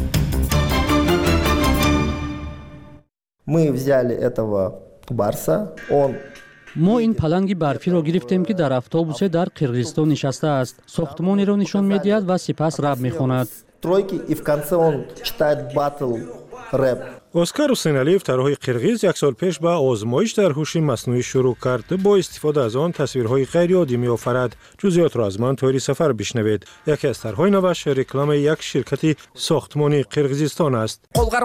Мы взяли этого барса, он ما این پلنگ برفی را گرفتیم که در اتوبوس در قرقیزستان نشسته است. ساختمانی را نشان می‌دهد و سپس رپ می‌خواند. اسکار حسینعلیف طراح قرقیز یک سال پیش به آزمایش در هوش مصنوعی شروع کرد. با استفاده از آن تصویرهای غیر عادی می‌آفرد. جزئیات را از من طوری سفر بشنوید. یکی از طرح‌های نوش رکلام یک شرکت ساختمانی قرقیزستان است.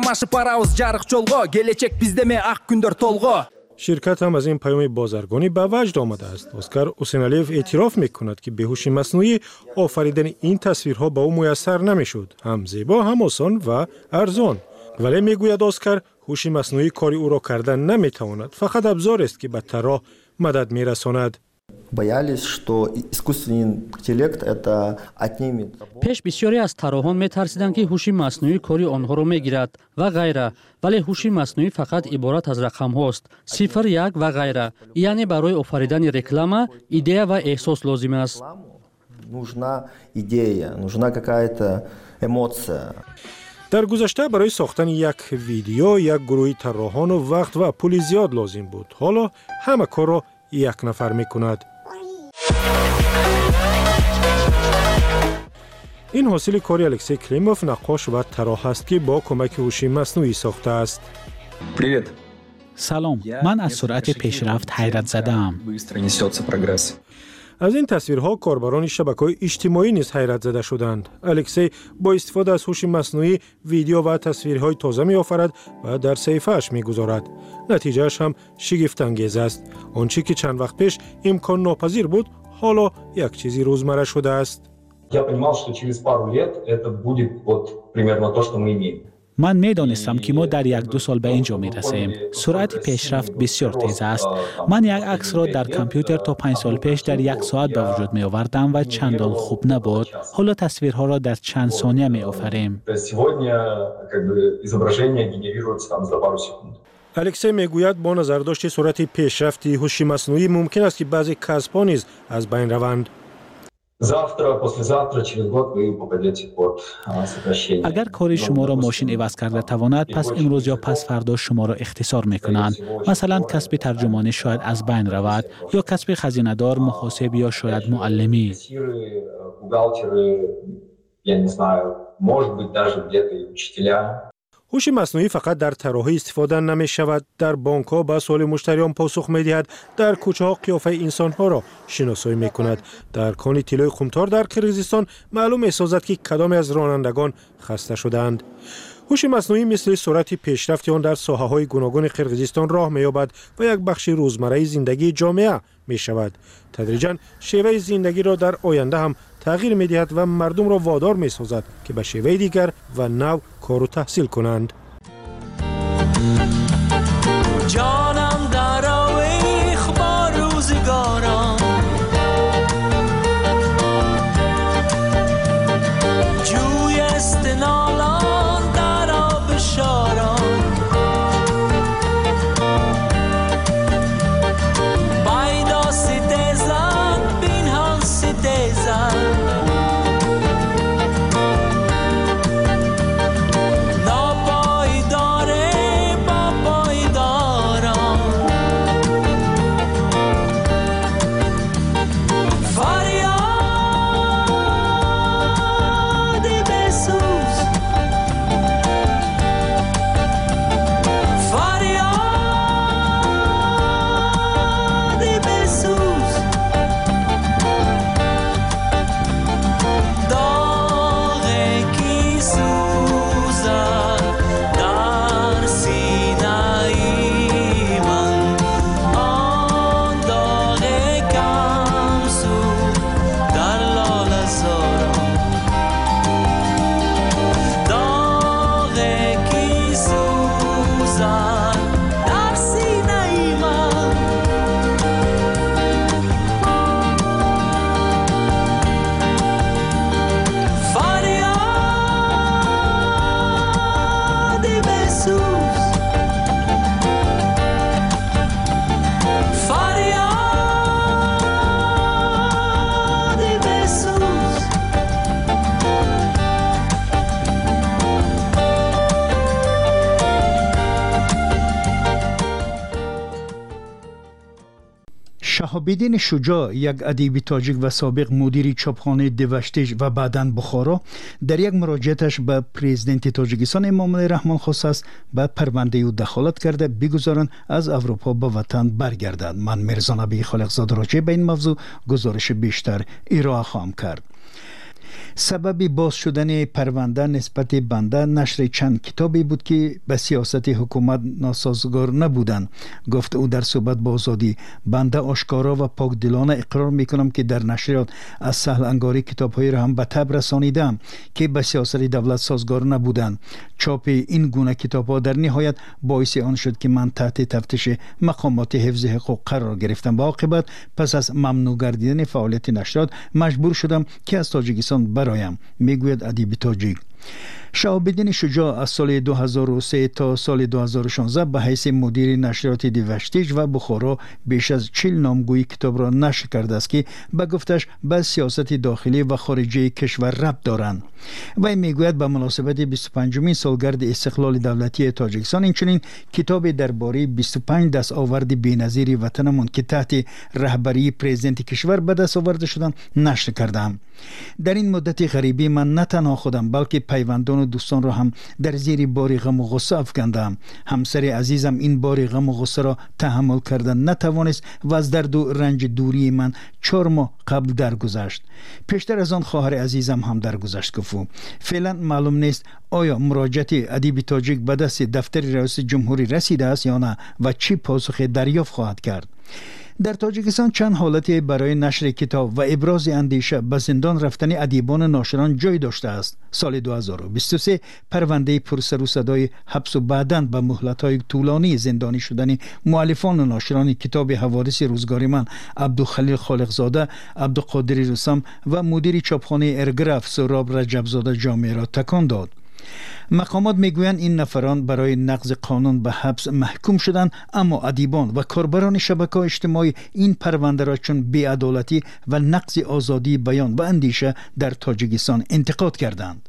شرکت هم از این پیام بازرگانی به وجد آمده است. اسکار حسینعلیف اعتراف می‌کند که به هوش مصنوعی آفریدن این تصویرها به او میسر نمی‌شد. هم زیبا، هم آسان و ارزان. ولی میگوید اسکار هوش مصنوعی کاری او را کردن نمی‌تواند. فقط ابزار است که به طراح مدد می‌رساند. پیش بسیاری از طراحان می‌ترسیدند که هوش مصنوعی کاری آنها را می‌گیرد و غیره، ولی هوش مصنوعی فقط عبارت از رقم هاست، 0 1 و غیره. یعنی برای آفریدن رکلام ایده و احساس لازم است. در گذشته برای ساختن یک ویدیو یک گروه طراحان و وقت و پول زیاد لازم بود. حالا همه کار را یک نفر می‌کند. این حاصل کاری الکسی کریموف، نقاش و طراح است که با کمک هوش مصنوعی ساخته است. سلام، من از سرعت پیشرفت حیرت زده‌ام. از این تصویرها کاربران شبکه‌های اجتماعی نیز حیرت زده شدند. الکسی با استفاده از هوش مصنوعی ویدیو و تصویرهای تازه می‌آفرد و در صفحه‌اش می‌گذارد. نتیجه‌اش هم شگفت‌انگیز است. آنچه که چند وقت پیش امکان ناپذیر بود، حالا یک چیزی روزمره شده است. من می‌دانستم که ما در 1-2 سال به اینجا می‌رسیم. سرعت پیشرفت بسیار تیز است. من یک عکس را در کامپیوتر تا 5 سال پیش در 1 ساعت به وجود می‌آوردم و چندان خوب نبود. حالا تصویرها را در چند ثانیه می‌آفریم. الکسی میگوید با نظرداشت سرعت پیشرفت هوش مصنوعی ممکن است که بعضی کسب‌ها نیز از بین روند. اگر کار شما را ماشین عوض کرده تواند، پس امروز یا پس فردا شما را اختصار میکنند. مثلا کسب ترجمانی شاید از بین رود، یا کسب خزینه‌دار، محاسب یا شاید معلمی. هوش مصنوعی فقط در طراحی استفاده نمی شود. در بانک ها به سوال مشتریان پاسخ می دهد. در کوچه ها قیافه انسان ها را شناسایی می کند. در کان طلای قمتار در قرقیزستان معلوم می سازد که کدام از رانندگان خسته شدند. هوش مصنوعی مثل سرعت پیشرفت آن در ساحه های گوناگون قرقیزستان راه می یابد و یک بخش روزمره زندگی جامعه می شود. تدریجاً شیوه زندگی را در آینده هم تغییر می دهد و مردم را وادار می سازد که به شیوه دیگر و نو کار و تحصیل کنند. جانم در آویخ با روزگاران، جوی استنالان در آب شاران، بایدا سیدزن بین هم سیدزن، نابای شهاب‌الدین شجاع، یک ادیب تاجیک و سابق مدیر چاپخانه دوشتیج و بعداً بخارا، در یک مراجعتش به پرزیدنت تاجیکستان امامعلی رحمان خواسته است به پرونده او دخالت کرده بگذارند از اروپا به وطن برگردد. من میرزا نبی خالقزاده راجع به این موضوع گزارش بیشتر ارائه خواهم کرد. سبب باز شدن پرونده نسبت بنده نشر چند کتابی بود که به سیاست حکومت ناسازگار نبودند. گفت او در صحبت با آزادی: بنده آشکارا و پاکدلانه اقرار میکنم که در نشریات از سهل انگاری کتابهایی را هم به تب رسانیدم که به سیاست دولت سازگار نبودند. چاپ این گونه کتابها در نهایت باعث آن شد که من تحت تفتیش مقامات حفظ حقوق قرار گرفتم و عاقبت پس از ممنوع گردیدن فعالیت نشریات مجبور شدم که از تاجیکستان برایم، میگوید ادیب تاجیک. شهاب‌الدین شجاع از سال 2003 تا سال 2016 به حیث مدیر نشریات دوشتیج و بخارا بیش از 40 نامگویی کتاب را نشر کرده است که به گفتش به سیاست داخلی و خارجی کشور ربط دارند. و میگوید به مناسبت 25مین سالگرد استقلال دولتی تاجیکستان اینچنین کتاب درباره 25 دستاورد بی‌نظیر وطنمان که تحت رهبری پرزیدنت کشور به دست آورده شدند نشر کردم. در این مدت غریبی من نه تنها خودم بلکه پیوندان و دوستان را هم در زیر بار غم و غصه افکندم. همسر عزیزم این بار غم و غصه را تحمل کردن نتوانست و از درد و رنج دوری من 4 ماه قبل درگذشت. پیشتر از آن خواهر عزیزم هم درگذشت. گفت فعلا معلوم نیست آیا مراجعت ادیب تاجیک به دست دفتر رئیس جمهوری رسیده است یا نه و چی پاسخ دریافت خواهد کرد. در تاجیکستان چند حالت برای نشر کتاب و ابراز اندیشه به زندان رفتن ادیبان و ناشران جای داشته است. سال 2023 پرونده پرسر و صدای حبس و بعداً به مهلت‌های طولانی زندانی شدن مؤلفان و ناشران کتاب حوادث روزگار من عبدالخلیل خالقزاده، عبدالقادر رستم و مدیر چاپخانه ارگراف سهراب رجبزاده جامعه را تکان داد. مقامات میگویند این نفران برای نقض قانون به حبس محکوم شدند، اما ادیبان و کاربران شبکه‌های اجتماعی این پرونده را چون بی‌عدالتی و نقض آزادی بیان و اندیشه در تاجیکستان انتقاد کردند.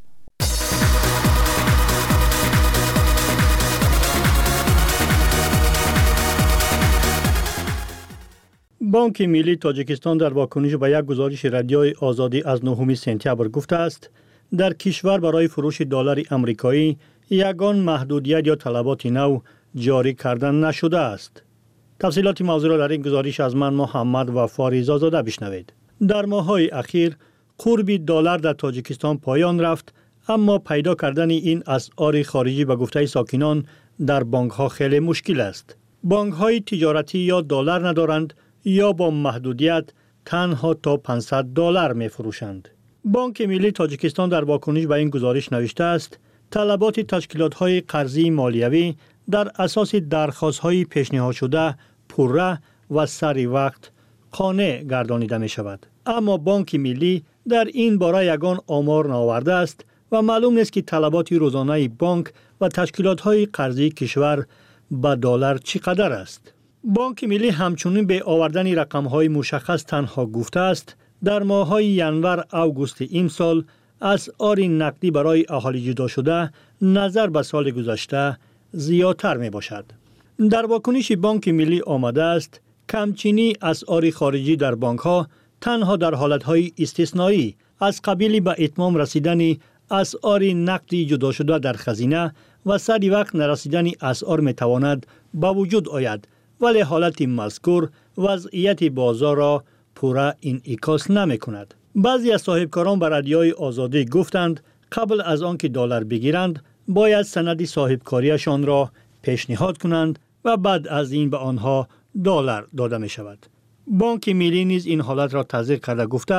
بانک ملی تاجیکستان در واکنش به یک گزارش رادیوی آزادی از 9 سپتامبر گفته است در کشور برای فروش دلار آمریکایی یگان محدودیت یا طلبات نو جاری کردن نشده است. تفصیلات موضوع را در این گزارش از من محمد وفاری زاده بشنوید. در ماه‌های اخیر قرب دلار در تاجیکستان پایان رفت، اما پیدا کردن این اسعار خارجی به گفته ساکنان در بانک‌ها خیلی مشکل است. بانک‌های تجارتی یا دلار ندارند یا با محدودیت تنها تا $500 می‌فروشند. بانک ملی تاجیکستان در واکنش به این گزارش نوشته است طلبات تشکیلات‌های قرضی مالیوی در اساس درخواست‌های پیشنهاد شده پوره و سری وقت قانع گردانیده می‌شود. اما بانک ملی در این باره یگان آمار نآورده است و معلوم نیست که طلبات روزانه بانک و تشکیلات‌های قرضی کشور به دلار چقدر است. بانک ملی همچنین به آوردن رقم‌های مشخص تنها گفته است در ماه‌های ینور اوگوست این سال اسعار نقدی برای اهالی جدا شده نظر به سال گذشته زیادتر می باشد. در واکنش بانک ملی آمده است کمچینی اسعار خارجی در بانک‌ها تنها در حالت‌های استثنایی از قبیل به اتمام رسیدن اسعار نقدی جدا شده در خزینه و سری وقت نرسیدن اسعار می تواند با وجود آید، ولی حالت مذکور وضعیت بازار را پورا انعکاس نمی کند. بعضی از صاحبکاران به رادیوی آزادی گفتند قبل از آن که دلار بگیرند باید سند صاحبکاریشان را پیشنهاد کنند و بعد از این به آنها دلار داده می شود. بانک ملی نیز این حالت را تصدیق کرده گفته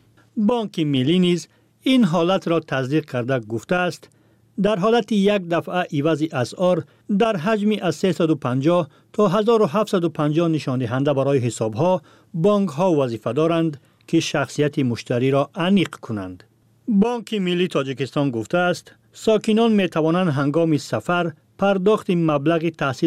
است در حالت یک دفعه عوض اسعار در حجمی از 350 تا 1750 نشان دهنده برای حساب‌ها بانک‌ها وظیفه دارند که شخصیت مشتری را انیق کنند. بانک ملی تاجیکستان گفته است ساکنان می توانند هنگام سفر پرداخت مبلغ تحصیل